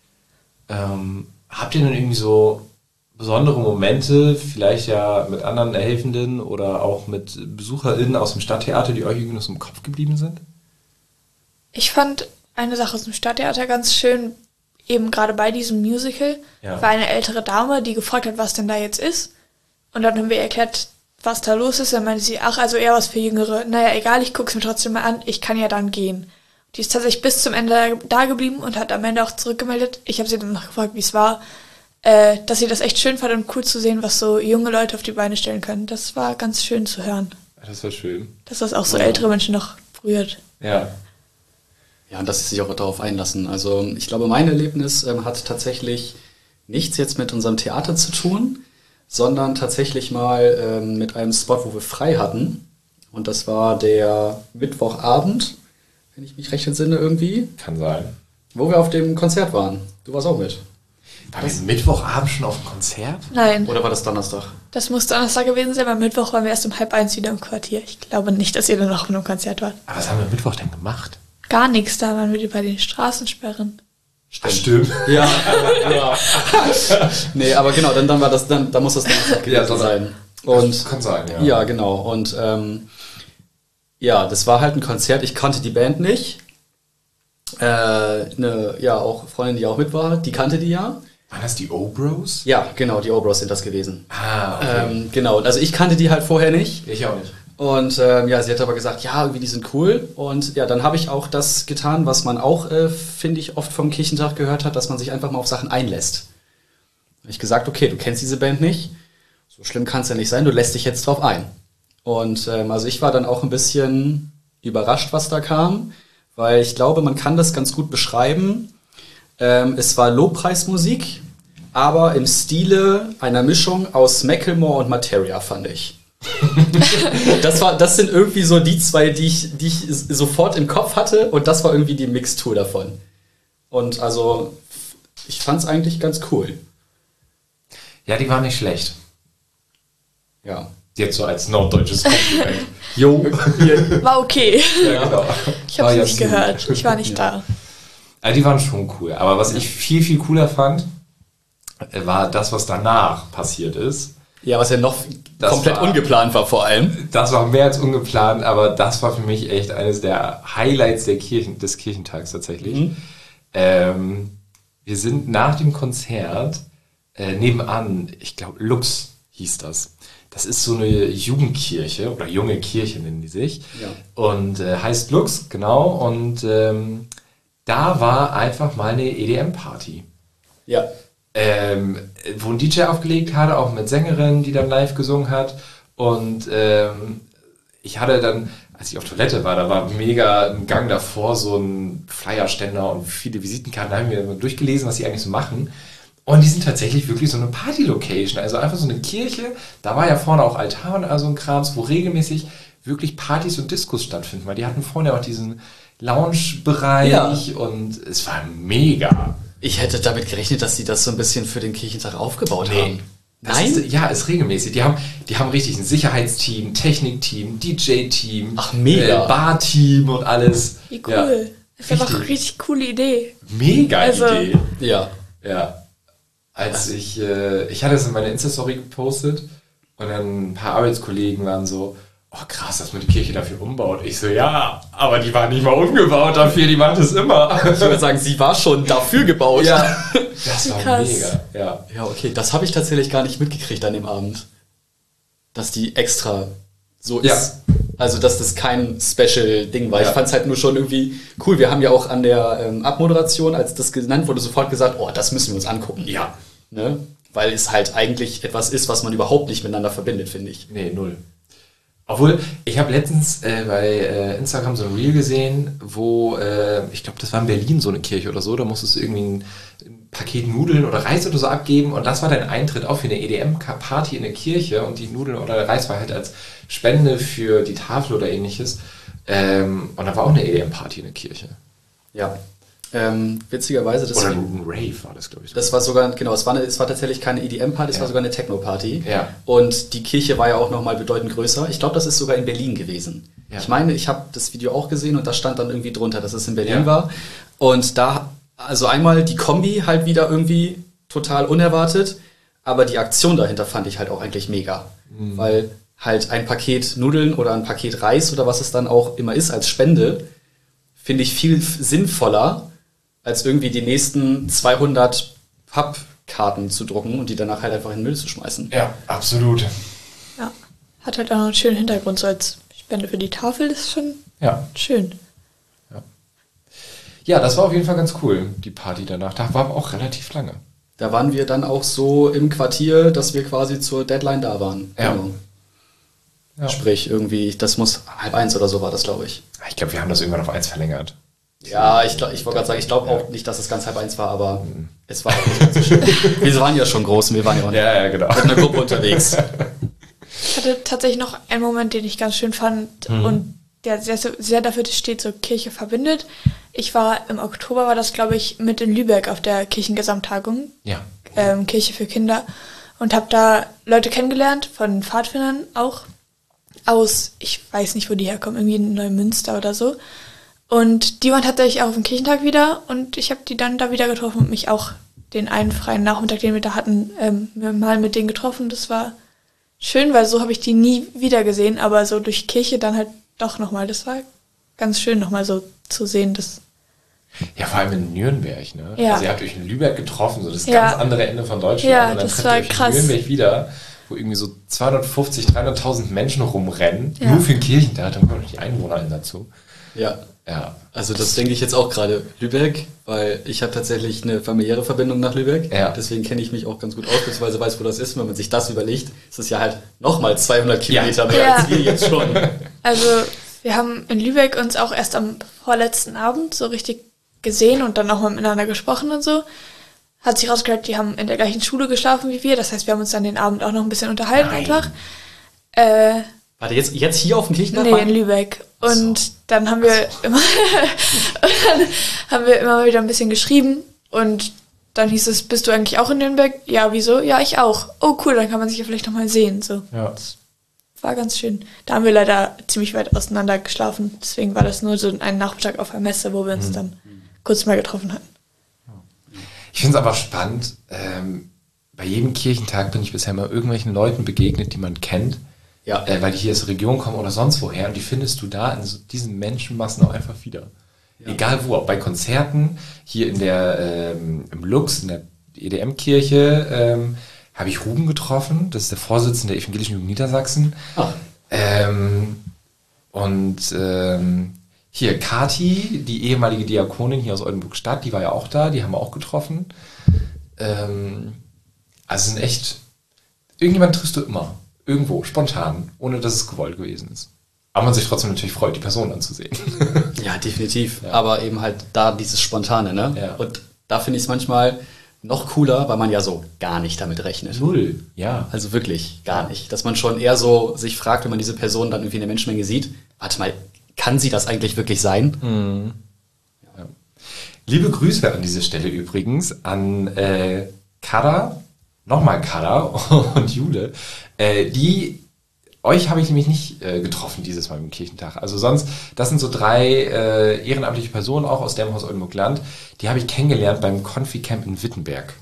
Habt ihr denn irgendwie so besondere Momente, vielleicht ja mit anderen Helfenden oder auch mit BesucherInnen aus dem Stadttheater, die euch irgendwie noch so im Kopf geblieben sind? Ich fand eine Sache aus dem Stadttheater ganz schön, eben gerade bei diesem Musical, war eine ältere Dame, die gefragt hat, was denn da jetzt ist. Und dann haben wir erklärt, was da los ist. Dann meinte sie, ach, also eher was für Jüngere. Naja, egal, ich guck's mir trotzdem mal an, ich kann ja dann gehen. Die ist tatsächlich bis zum Ende da geblieben und hat am Ende auch zurückgemeldet. Ich habe sie dann noch gefragt, wie es war, dass sie das echt schön fand und cool zu sehen, was so junge Leute auf die Beine stellen können. Das war ganz schön zu hören. Das war schön. Dass das auch so ältere Menschen noch berührt. Ja. Ja, und dass sie sich auch darauf einlassen. Also ich glaube, mein Erlebnis hat tatsächlich nichts jetzt mit unserem Theater zu tun, sondern tatsächlich mal mit einem Spot, wo wir frei hatten. Und das war der Mittwochabend, wenn ich mich recht entsinne irgendwie, Kann sein. wo wir auf dem Konzert waren. Du warst auch mit. War wir Mittwochabend schon auf dem Konzert? Nein, Oder war das Donnerstag? das muss Donnerstag gewesen sein, am Mittwoch waren wir erst um 12:30 wieder im Quartier. Ich glaube nicht, dass ihr dann noch auf einem Konzert wart. Aber was haben wir Mittwoch denn gemacht? Gar nichts, da waren wir bei den Straßensperren. Stimmt. Ja, ja. Nee, aber genau, dann war das, dann muss das Donnerstag gewesen sein. Und Kann sein, ja. ja, genau. Und ja, das war halt ein Konzert. Ich kannte die Band nicht. Auch Freundin, die auch mit war, die kannte die ja. Waren das die O-Bros? Ja, genau, die Obros sind das gewesen. Ah, okay. Genau, also ich kannte die halt vorher nicht. Ich auch nicht. Und ja, sie hat aber gesagt, ja, irgendwie die sind cool. Und ja, dann habe ich auch das getan, was man auch, finde ich, oft vom Kirchentag gehört hat, dass man sich einfach mal auf Sachen einlässt. Habe ich gesagt, okay, du kennst diese Band nicht, so schlimm kann es ja nicht sein, du lässt dich jetzt drauf ein. Und also ich war dann auch ein bisschen überrascht, was da kam, weil ich glaube, man kann das ganz gut beschreiben. Es war Lobpreismusik, aber im Stile einer Mischung aus Macklemore und Materia, fand ich. Das sind irgendwie so die zwei, die ich sofort im Kopf hatte, und das war irgendwie die Mixtur davon. Und also, ich fand's eigentlich ganz cool. Ja, die waren nicht schlecht. Ja. Jetzt so als norddeutsches Kompliment. Jo. War okay. Ja, genau. Ich habe War es ja nicht gut. gehört. Ich war nicht da. Also die waren schon cool. Aber was ich viel, viel cooler fand, war das, was danach passiert ist. Ja, was ja noch Das komplett war- ungeplant war vor allem. Das war mehr als ungeplant, aber das war für mich echt eines der Highlights des Kirchentags tatsächlich. Wir sind nach dem Konzert nebenan, ich glaube Lux hieß das. Das ist so eine Jugendkirche oder junge Kirche nennen die sich. Ja. Und heißt Lux, genau. Und da war einfach mal eine EDM-Party. Ja. Wo ein DJ aufgelegt hatte, auch mit Sängerin, die dann live gesungen hat. Und ich hatte dann, als ich auf Toilette war, da war mega im Gang davor so ein Flyerständer und viele Visitenkarten, da haben wir durchgelesen, was die eigentlich so machen. Und die sind tatsächlich wirklich so eine Party-Location, also einfach so eine Kirche. Da war ja vorne auch Altar und also ein Krams, wo regelmäßig wirklich Partys und Diskos stattfinden, weil die hatten vorne auch diesen Lounge-Bereich Ja. und es war mega. Ich hätte damit gerechnet, dass sie das so ein bisschen für den Kirchentag aufgebaut haben. Das Nein? ist regelmäßig. Die haben richtig ein Sicherheitsteam, Technikteam, DJ-Team, Ach, mega. Bar-Team und alles. Wie cool. Das ist einfach eine richtig. richtig coole Idee. Mega Also- Idee. Ja. Ja. Als ich hatte es in meine Insta-Story gepostet und dann ein paar Arbeitskollegen waren so, oh krass, dass man die Kirche dafür umbaut. Ich so, ja, aber die war nicht mal umgebaut dafür, die macht es immer. Ich würde sagen, sie war schon dafür gebaut. Ja, das war Krass. mega. Ja. Ja, okay. Das habe ich tatsächlich gar nicht mitgekriegt an dem Abend. Dass die extra so Ja. ist. Also, dass das kein Special-Ding war. Ja. Ich fand es halt nur schon irgendwie cool. Wir haben ja auch an der Abmoderation, als das genannt wurde, sofort gesagt, oh, das müssen wir uns angucken. Ja. Ne? Weil es halt eigentlich etwas ist, was man überhaupt nicht miteinander verbindet, finde ich. Nee, null. Obwohl, ich habe letztens bei Instagram so ein Reel gesehen, wo, ich glaube, das war in Berlin so eine Kirche oder so, da musstest du irgendwie ein Paket Nudeln oder Reis oder so abgeben und das war dein Eintritt auch für eine EDM-Party in der Kirche und die Nudeln oder der Reis war halt als Spende für die Tafel oder ähnliches. Und da war auch eine EDM-Party in der Kirche. Ja. Witzigerweise, das Oder ein Rave war das, glaube ich. Das war sogar, genau, es war tatsächlich keine EDM-Party, es war sogar eine Techno-Party. Ja. Und die Kirche war ja auch nochmal bedeutend größer. Ich glaube, das ist sogar in Berlin gewesen. Ja. Ich meine, ich habe das Video auch gesehen und da stand dann irgendwie drunter, dass es in Berlin war. Und da, also einmal die Kombi halt wieder irgendwie total unerwartet, aber die Aktion dahinter fand ich halt auch eigentlich mega. Weil halt ein Paket Nudeln oder ein Paket Reis oder was es dann auch immer ist als Spende, finde ich viel sinnvoller, als irgendwie die nächsten 200 Pappkarten zu drucken und die danach halt einfach in den Müll zu schmeißen. Ja, absolut. Ja, hat halt auch noch einen schönen Hintergrund, so als Spende für die Tafel, das ist schon schön. Ja, das war auf jeden Fall ganz cool, die Party danach. Da waren wir auch relativ lange. Da waren wir dann auch so im Quartier, dass wir quasi zur Deadline da waren. Ja. Genau. Ja. Sprich, irgendwie, das muss 12:30 oder so war das, glaube ich. Ich glaube, wir haben das irgendwann auf 1 verlängert. Ja, ich wollte gerade sagen, ich glaube auch nicht, dass es ganz 12:30 war, aber es war auch nicht ganz so schön. Wir waren ja schon groß und wir waren ja auch nicht genau. mit einer Gruppe unterwegs. Ich hatte tatsächlich noch einen Moment, den ich ganz schön fand und der sehr, sehr dafür steht, so Kirche verbindet. Ich war im Oktober, war das, glaube ich, mit in Lübeck auf der Kirchengesamttagung, Ja. Kirche für Kinder, und habe da Leute kennengelernt, von Pfadfindern auch, aus, ich weiß nicht, wo die herkommen, irgendwie in Neumünster oder so. Und die waren tatsächlich auch auf dem Kirchentag wieder und ich habe die dann da wieder getroffen und mich auch den einen freien Nachmittag, den wir da hatten, mal mit denen getroffen. Das war schön, weil so habe ich die nie wieder gesehen, aber so durch Kirche dann halt doch nochmal. Das war ganz schön nochmal so zu sehen. Das Ja, vor allem in Nürnberg, ne? Ja. Also ihr habt euch in Lübeck getroffen, so das Ja. ganz andere Ende von Deutschland. Ja, und dann das trefft war ihr euch krass. in Nürnberg wieder, wo irgendwie so 250.000, 300.000 Menschen rumrennen. Ja. Nur für den Kirchentag, dann kommen noch die EinwohnerInnen dazu. Ja. Ja. Also das denke ich jetzt auch gerade Lübeck, weil ich habe tatsächlich eine familiäre Verbindung nach Lübeck. Ja. Deswegen kenne ich mich auch ganz gut aus, beziehungsweise weiß, wo das ist. Wenn man sich das überlegt, ist es ja halt nochmal 200 Kilometer mehr Ja. als wir jetzt schon. Also wir haben in Lübeck uns auch erst am vorletzten Abend so richtig gesehen und dann auch mal miteinander gesprochen und so. Hat sich rausgehört, die haben in der gleichen Schule geschlafen wie wir. Das heißt, wir haben uns dann den Abend auch noch ein bisschen unterhalten Nein. einfach. Warte, jetzt hier auf dem Kirchentag? Nee, in Lübeck. Und dann haben wir immer mal wieder ein bisschen geschrieben und dann hieß es, bist du eigentlich auch in Nürnberg? Ja, wieso? Ja, ich auch. Oh, cool, dann kann man sich ja vielleicht noch mal sehen. So. Ja. War ganz schön. Da haben wir leider ziemlich weit auseinander geschlafen. Deswegen war das nur so ein Nachmittag auf der Messe, wo wir uns dann kurz mal getroffen hatten. Ich finde es aber spannend, bei jedem Kirchentag bin ich bisher mal irgendwelchen Leuten begegnet, die man kennt, Ja. weil die hier aus der Region kommen oder sonst woher und die findest du da in so diesen Menschenmassen auch einfach wieder. Ja. Egal wo, auch bei Konzerten, hier in der im Lux, in der EDM-Kirche, habe ich Ruben getroffen, das ist der Vorsitzende der Evangelischen Jugend Niedersachsen. Ach. Hier Kati, die ehemalige Diakonin hier aus Oldenburg-Stadt, die war ja auch da, die haben wir auch getroffen. Also es sind echt, irgendjemand triffst du immer, irgendwo, spontan, ohne dass es gewollt gewesen ist. Aber man sich trotzdem natürlich freut, die Person anzusehen. Ja, definitiv. Ja. Aber eben halt da dieses Spontane, ne? Ja. Und da finde ich es manchmal noch cooler, weil man ja so gar nicht damit rechnet. Null, ja. Also wirklich gar nicht. Dass man schon eher so sich fragt, wenn man diese Person dann irgendwie in der Menschenmenge sieht, warte mal, kann sie das eigentlich wirklich sein? Liebe Grüße an dieser Stelle übrigens an Kada, nochmal Kada und Jule. Euch habe ich nämlich nicht getroffen dieses Mal im Kirchentag. Also sonst, das sind so 3 ehrenamtliche Personen, auch aus dem Haus Oldenburg-Land. Die habe ich kennengelernt beim Konfi-Camp in Wittenberg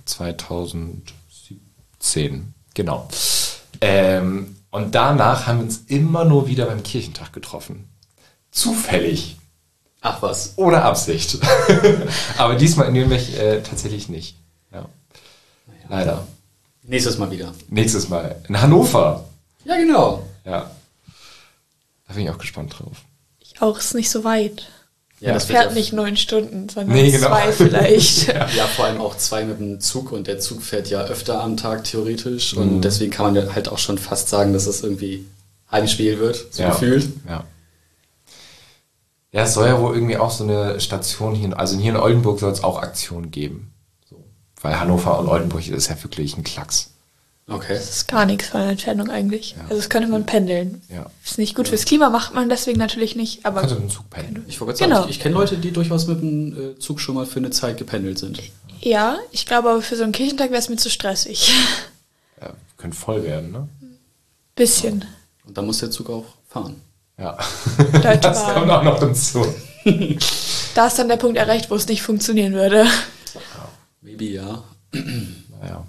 2017. Genau. Und danach haben wir uns immer nur wieder beim Kirchentag getroffen. Zufällig. Ach was. Ohne Absicht. Aber diesmal in Nürnberg tatsächlich nicht. Ja. Leider. Nächstes Mal wieder. Nächstes Mal. In Hannover. Ja, genau. Ja. Da bin ich auch gespannt drauf. Ich auch, ist nicht so weit. Ja, das das wird fährt ja- nicht 9 Stunden, sondern Nee, genau. 2 vielleicht. Ja, vor allem auch 2 mit dem Zug und der Zug fährt ja öfter am Tag theoretisch und deswegen kann man ja halt auch schon fast sagen, dass es irgendwie Heimspiel wird, so Ja. gefühlt. Ja. Ja, es soll ja wohl irgendwie auch so eine Station hier, also hier in Oldenburg soll es auch Aktionen geben. So. Weil Hannover und Oldenburg ist ja wirklich ein Klacks. Okay. Das ist gar nichts von der Entfernung eigentlich. Ja. Also das könnte man pendeln. Ja. Ist nicht gut fürs Klima, macht man deswegen natürlich nicht. Aber Kannst du mit dem Zug pendeln? Ich wollte gerade sagen, Genau. ich kenne Leute, die durchaus mit dem Zug schon mal für eine Zeit gependelt sind. ja, ich glaube aber für so einen Kirchentag wäre es mir zu stressig. Ja, könnte voll werden, ne? Bisschen. Und dann muss der Zug auch fahren. Ja. Deutsche Das kommt Bahn. auch noch hinzu. Da ist dann der Punkt erreicht, wo es nicht funktionieren würde. Maybe, ja. Naja.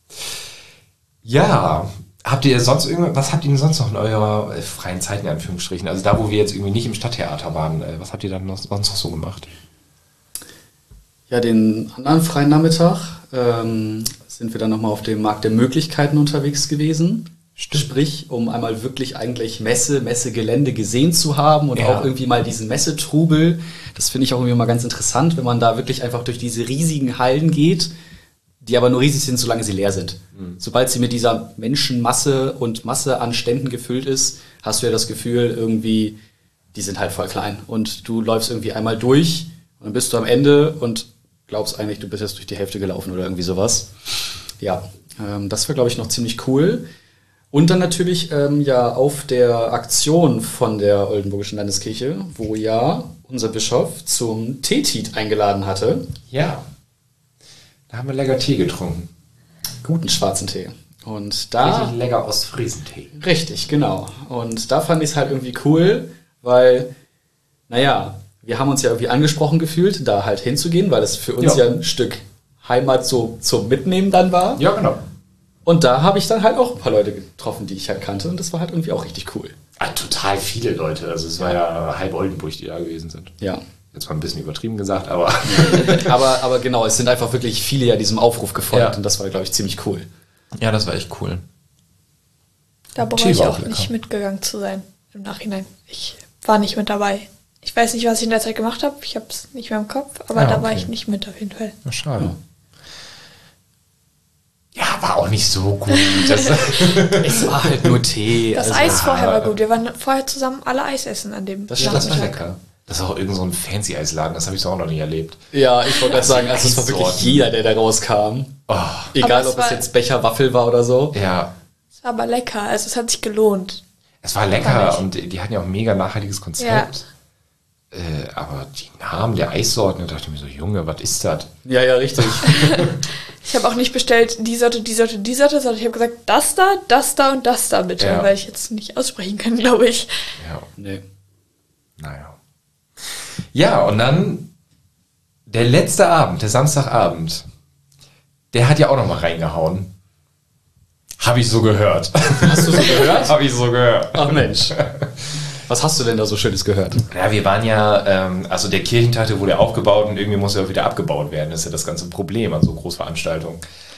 Ja, habt ihr sonst was habt ihr denn sonst noch in eurer freien Zeit in Anführungsstrichen? Also da, wo wir jetzt irgendwie nicht im Stadttheater waren, was habt ihr dann sonst noch so gemacht? Ja, den anderen freien Nachmittag sind wir dann nochmal auf dem Markt der Möglichkeiten unterwegs gewesen. Sprich, um einmal wirklich eigentlich Messegelände gesehen zu haben und Ja. auch irgendwie mal diesen Messetrubel. Das finde ich auch irgendwie mal ganz interessant, wenn man da wirklich einfach durch diese riesigen Hallen geht, die aber nur riesig sind, solange sie leer sind. Sobald sie mit dieser Menschenmasse und Masse an Ständen gefüllt ist, hast du ja das Gefühl, irgendwie, die sind halt voll klein. Und du läufst irgendwie einmal durch und dann bist du am Ende und glaubst eigentlich, du bist jetzt durch die Hälfte gelaufen oder irgendwie sowas. Ja, das war, glaube ich, noch ziemlich cool. Und dann natürlich ja auf der Aktion von der Oldenburgischen Landeskirche, wo ja unser Bischof zum Teetit eingeladen hatte. Ja. Da haben wir lecker Tee getrunken. Guten schwarzen Tee. Und da... Richtig lecker Ostfriesentee. Richtig, genau. Und da fand ich es halt irgendwie cool, weil, naja, wir haben uns ja irgendwie angesprochen gefühlt, da halt hinzugehen, weil es für uns Ja. ja ein Stück Heimat so zum Mitnehmen dann war. Ja, genau. Und da habe ich dann halt auch ein paar Leute getroffen, die ich halt kannte. Und das war halt irgendwie auch richtig cool. Ah, total viele Leute. Also es war ja halb Oldenburg, die da gewesen sind. Ja. Jetzt mal ein bisschen übertrieben gesagt, aber aber genau, es sind einfach wirklich viele ja diesem Aufruf gefolgt. Ja. Und das war, glaube ich, ziemlich cool. ja, das war echt cool. Da bereue Tee ich war auch auch lecker. nicht mitgegangen zu sein im Nachhinein. Ich war nicht mit dabei. Ich weiß nicht, was ich in der Zeit gemacht habe. Ich habe es nicht mehr im Kopf, aber Ja, da war okay. ich nicht mit auf jeden Fall. Na, schade. Ja, war auch nicht so gut. Das Es war halt nur Tee. Das also- Eis vorher war gut. Wir waren vorher zusammen alle Eis essen an dem Das ja, das war Nachmittag. lecker. Das ist auch irgend so ein Fancy-Eisladen, das habe ich so auch noch nie erlebt. Ja, ich wollte gerade sagen, also es war Eissorten. wirklich jeder, der da rauskam. Oh, Egal, Aber es ob es war- jetzt Becher, Waffel war oder so. ja, Es war aber lecker, also es hat sich gelohnt. es war lecker und die hatten ja auch ein mega nachhaltiges Konzept. Ja. Aber die Namen der Eissorten, da dachte ich mir so, Junge, was ist das? Ja, ja, richtig. Ich habe auch nicht bestellt die Sorte, die Sorte, die Sorte, sondern ich habe gesagt, das da und das da bitte, Ja. weil ich jetzt nicht aussprechen kann, glaube ich. Ja, Nee. naja. Ja, und dann der letzte Abend, der Samstagabend, der hat ja auch noch mal reingehauen. Habe ich so gehört. Hast du so gehört? Habe ich so gehört. Ach Mensch. Was hast du denn da so Schönes gehört? Ja, wir waren ja, also der Kirchentag, der wurde aufgebaut und irgendwie muss er auch wieder abgebaut werden. Das ist ja das ganze Problem an so Großveranstaltungen.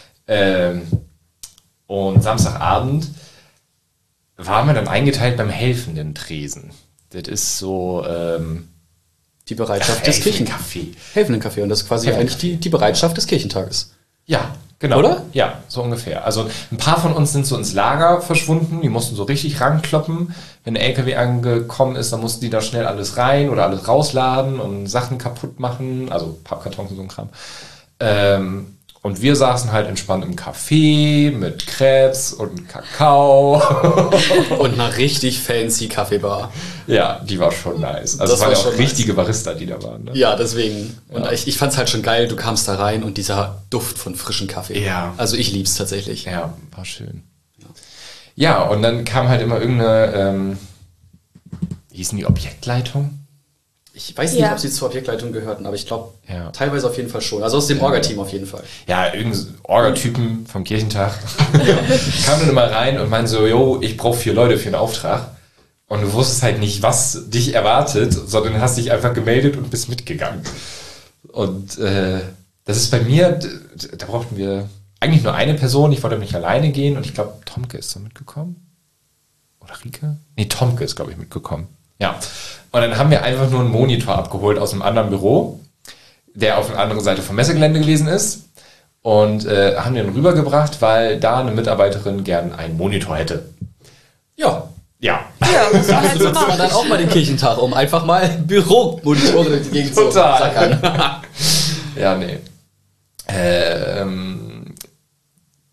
Und Samstagabend waren wir dann eingeteilt beim helfenden Tresen. Das ist so Die Bereitschaft des Kirchentages. Kaffee. Helfenden Kaffee. Und das ist quasi Helfenden eigentlich die Bereitschaft des Kirchentages. Ja, genau. Oder? Ja, so ungefähr. Also ein paar von uns sind so ins Lager verschwunden, die mussten so richtig rankloppen. Wenn der LKW angekommen ist, dann mussten die da schnell alles rein oder alles rausladen und Sachen kaputt machen, also Pappkartons und so ein Kram. Und wir saßen halt entspannt im Café mit Crepes und Kakao. Und einer richtig fancy Kaffeebar. Ja, die war schon nice. Also Das es waren war ja auch schon richtige Barista, die da waren. Ne? Ja, deswegen. Und Ja. ich fand's halt schon geil, du kamst da rein und dieser Duft von frischem Kaffee. Ja. Also ich lieb's tatsächlich. Ja, war schön. Ja, und dann kam halt immer irgendeine, wie hießen die, Objektleitung? Ich weiß nicht, Ja. ob sie zur Objektleitung gehörten, aber ich glaube, Ja. teilweise auf jeden Fall schon. Also aus dem Orga-Team auf jeden Fall. Ja, irgendein Orga-Typen vom Kirchentag kam dann immer rein und meinte so, yo, ich brauche 4 Leute für einen Auftrag. Und du wusstest halt nicht, was dich erwartet, sondern hast dich einfach gemeldet und bist mitgegangen. Und das ist bei mir, da brauchten wir eigentlich nur eine Person, ich wollte nicht alleine gehen und ich glaube, Tomke ist da mitgekommen. Oder Rike? Nee, Tomke ist, glaube ich, mitgekommen. Ja. Und dann haben wir einfach nur einen Monitor abgeholt aus einem anderen Büro, der auf der anderen Seite vom Messegelände gewesen ist. Und haben den rübergebracht, weil da eine Mitarbeiterin gern einen Monitor hätte. Ja. Ja. Ja, was man halt so Nutzt man macht. dann auch mal den Kirchentag, um einfach mal Büromonitore durch die Gegend zu Total. zackern. Ja, nee.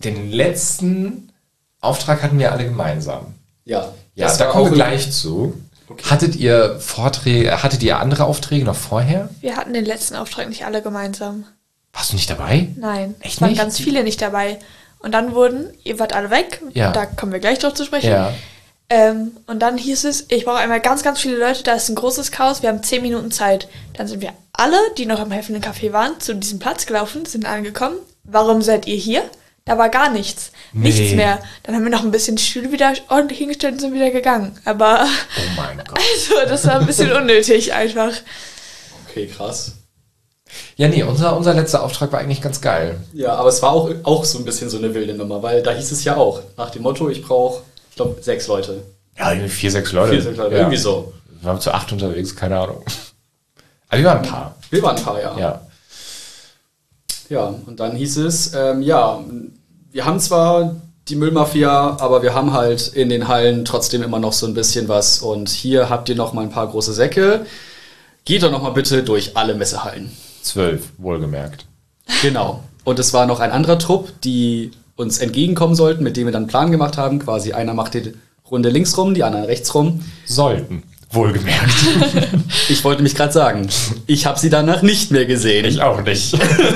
den letzten Auftrag hatten wir alle gemeinsam. Ja. Ja, da kommen wir gleich zu. Okay. Hattet ihr andere Aufträge noch vorher? Wir hatten den letzten Auftrag nicht alle gemeinsam. Warst du nicht dabei? Nein, echt es waren nicht? ganz viele nicht dabei. Und dann ihr wart alle weg, da kommen wir gleich drauf zu sprechen. Ja. Und dann hieß es, ich brauche einmal ganz, ganz viele Leute, da ist ein großes Chaos, wir haben 10 Minuten Zeit. Dann sind wir alle, die noch am helfenden Café waren, zu diesem Platz gelaufen, sind angekommen. Warum seid ihr hier? Da war gar nichts. Nee. Nichts mehr. Dann haben wir noch ein bisschen Stühle wieder ordentlich hingestellt und sind wieder gegangen. Aber, Oh mein Gott. also, das war ein bisschen unnötig einfach. Okay, krass. Ja, nee, unser letzter Auftrag war eigentlich ganz geil. Ja, aber es war auch so ein bisschen so eine wilde Nummer, weil da hieß es ja auch, nach dem Motto, ich brauche, ich glaube, 6 Leute. Ja, 4, 6 Leute. 4, 6 Leute, ja. irgendwie so. Wir waren zu 8 unterwegs, keine Ahnung. Aber wir waren ein paar. Wir waren ein paar, ja. Ja. Ja, und dann hieß es, wir haben zwar die Müllmafia, aber wir haben halt in den Hallen trotzdem immer noch so ein bisschen was. Und hier habt ihr noch mal ein paar große Säcke. Geht doch noch mal bitte durch alle Messehallen. 12, wohlgemerkt. Genau. Und es war noch ein anderer Trupp, die uns entgegenkommen sollten, mit dem wir dann einen Plan gemacht haben. Quasi einer macht die Runde links rum, die anderen rechts rum. Sollten, wohlgemerkt. Ich wollte mich gerade sagen, ich habe sie danach nicht mehr gesehen. Ich auch nicht.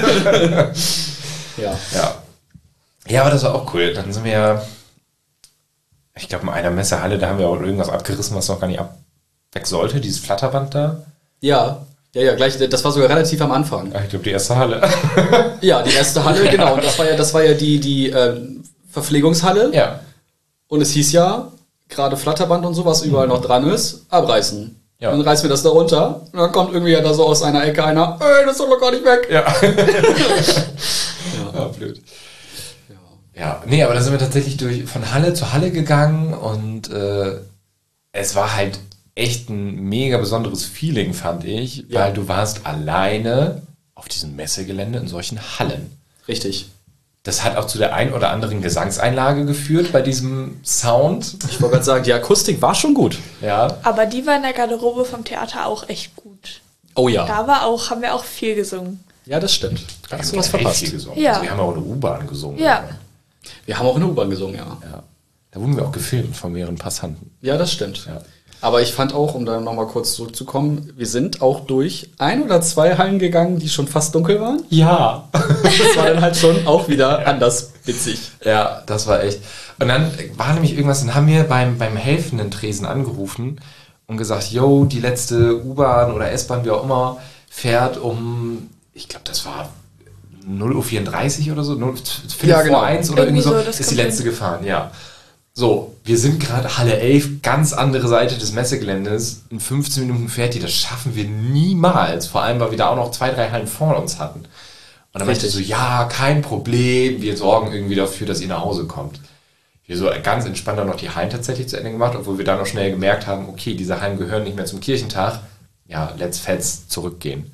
Ja. Ja, aber das war auch cool. Dann sind wir ja, ich glaube, in einer Messehalle, da haben wir auch irgendwas abgerissen, was noch gar nicht weg sollte. Dieses Flatterband da. Ja, gleich. Das war sogar relativ am Anfang. Ach, ich glaube, die erste Halle. Ja, die erste Halle, genau. Und das war ja die Verpflegungshalle. Ja. Und es hieß ja, gerade Flatterband und so, was überall noch dran ist, abreißen. Ja. Dann reißen wir das da runter. Und dann kommt irgendwie ja da so aus einer Ecke einer, ey, das soll doch gar nicht weg. Ja. Ja, blöd. Ja, nee, aber da sind wir tatsächlich von Halle zu Halle gegangen und es war halt echt ein mega besonderes Feeling, fand ich, weil du warst alleine auf diesem Messegelände in solchen Hallen. Richtig. Das hat auch zu der ein oder anderen Gesangseinlage geführt bei diesem Sound. Ich wollte gerade sagen, die Akustik war schon gut. Ja. Aber die war in der Garderobe vom Theater auch echt gut. Oh ja. Da haben wir auch viel gesungen. Ja, das stimmt. Da hast du was generell verpasst. viel gesungen. Ja. Also wir haben auch in der U-Bahn gesungen. Ja. Wir haben auch in der U-Bahn gesungen, ja. Ja. Da wurden wir auch gefilmt von mehreren Passanten. Ja, das stimmt. Ja. Aber ich fand auch, um da nochmal kurz zurückzukommen, wir sind auch durch 1 oder 2 Hallen gegangen, die schon fast dunkel waren. Ja. Das war dann halt schon auch wieder anders witzig. Ja, das war echt. Und dann war nämlich irgendwas, dann haben wir beim helfenden Tresen angerufen und gesagt, yo, die letzte U-Bahn oder S-Bahn, wie auch immer, fährt um, ich glaube, das war 0:34 Uhr oder so, Ja, genau. vor 1 oder irgendwie so, das ist die kommt letzte gefahren, ja. So, wir sind gerade Halle 11, ganz andere Seite des Messegeländes. In 15 Minuten fährt die, das schaffen wir niemals. Vor allem, weil wir da auch noch 2, 3 Hallen vor uns hatten. Und dann meinte ich so, ja, kein Problem, wir sorgen irgendwie dafür, dass ihr nach Hause kommt. Wir so ganz entspannt dann noch die Hallen tatsächlich zu Ende gemacht, obwohl wir dann noch schnell gemerkt haben, okay, diese Hallen gehören nicht mehr zum Kirchentag. Ja, let's fetz zurückgehen.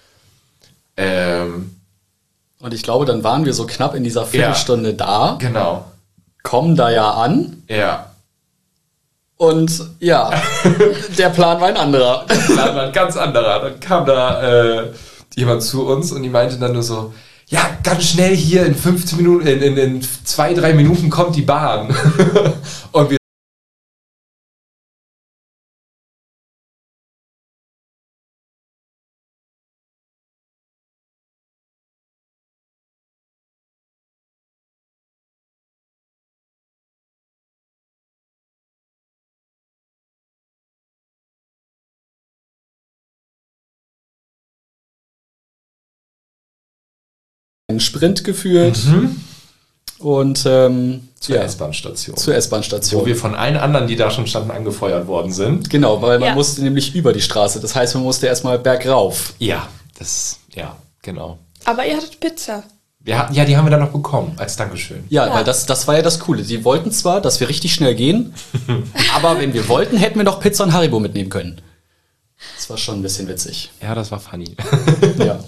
Und ich glaube, dann waren wir so knapp in dieser Viertelstunde da, Genau. kommen da ja an Ja. und ja, der Plan war ein anderer. Plan war ein ganz anderer. Dann kam da jemand zu uns und die meinte dann nur so, ja, ganz schnell hier in 15 Minuten, in 2, 3 Minuten kommt die Bahn. Und wir Einen Sprint geführt und zur S-Bahn-Station. zur S-Bahn-Station. Wo wir von allen anderen, die da schon standen, angefeuert worden sind. Genau, weil man Ja. musste nämlich über die Straße. Das heißt, man musste erstmal bergauf. Ja, genau. Aber ihr hattet Pizza. Die haben wir dann noch bekommen, als Dankeschön. Ja, Ja. weil das war ja das Coole. Sie wollten zwar, dass wir richtig schnell gehen, aber wenn wir wollten, hätten wir noch Pizza und Haribo mitnehmen können. Das war schon ein bisschen witzig. Ja, das war funny. Ja.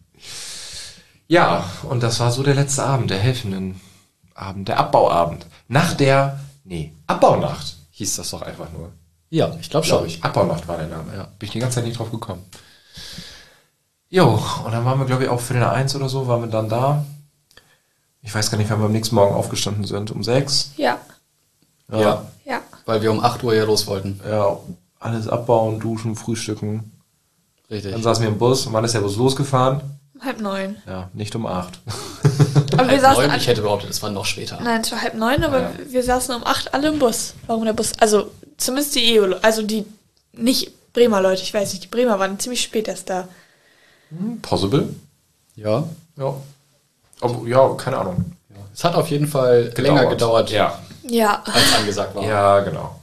Ja, und das war so der letzte Abend, der helfenden Abend, der Abbauabend. Abbaunacht hieß das doch einfach nur. Ja, ich glaube Glaube schon. ich. Abbaunacht war der Name, ja. Bin ich die ganze Zeit nicht drauf gekommen. Jo, und dann waren wir, glaube ich, auch 1:45 oder so, waren wir dann da. Ich weiß gar nicht, wann wir am nächsten Morgen aufgestanden sind. Um 6? Ja. Ja. Ja. Weil wir um 8 Uhr ja los wollten. Ja, alles abbauen, duschen, frühstücken. Richtig. Dann saßen wir im Bus. Und wann ist der Bus losgefahren? 8:30. Ja, nicht um 8. Aber wir saßen 9, ich hätte behauptet, es war noch später. Nein, es war 8:30, aber Ja. wir saßen um 8 alle im Bus. Warum der Bus? Also zumindest die EU, also die nicht Bremer Leute, ich weiß nicht, die Bremer waren ziemlich spät erst da. Possible? Ja. Ja. Aber, ja, keine Ahnung. Es hat auf jeden Fall länger gedauert, Ja. Ja. als angesagt war. Ja, genau.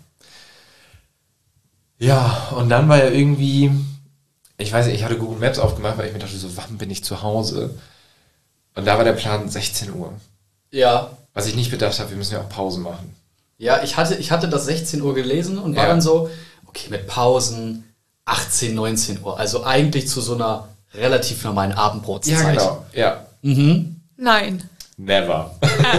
Ja, und dann war ja irgendwie, ich weiß nicht, ich hatte Google Maps aufgemacht, weil ich mir dachte so, wann bin ich zu Hause? Und da war der Plan 16 Uhr. Ja. Was ich nicht bedacht habe, wir müssen ja auch Pause machen. Ja, ich hatte das 16 Uhr gelesen und war Ja. dann so, okay, mit Pausen 18, 19 Uhr. Also eigentlich zu so einer relativ normalen Abendbrotzeit. Ja. Nein. Never.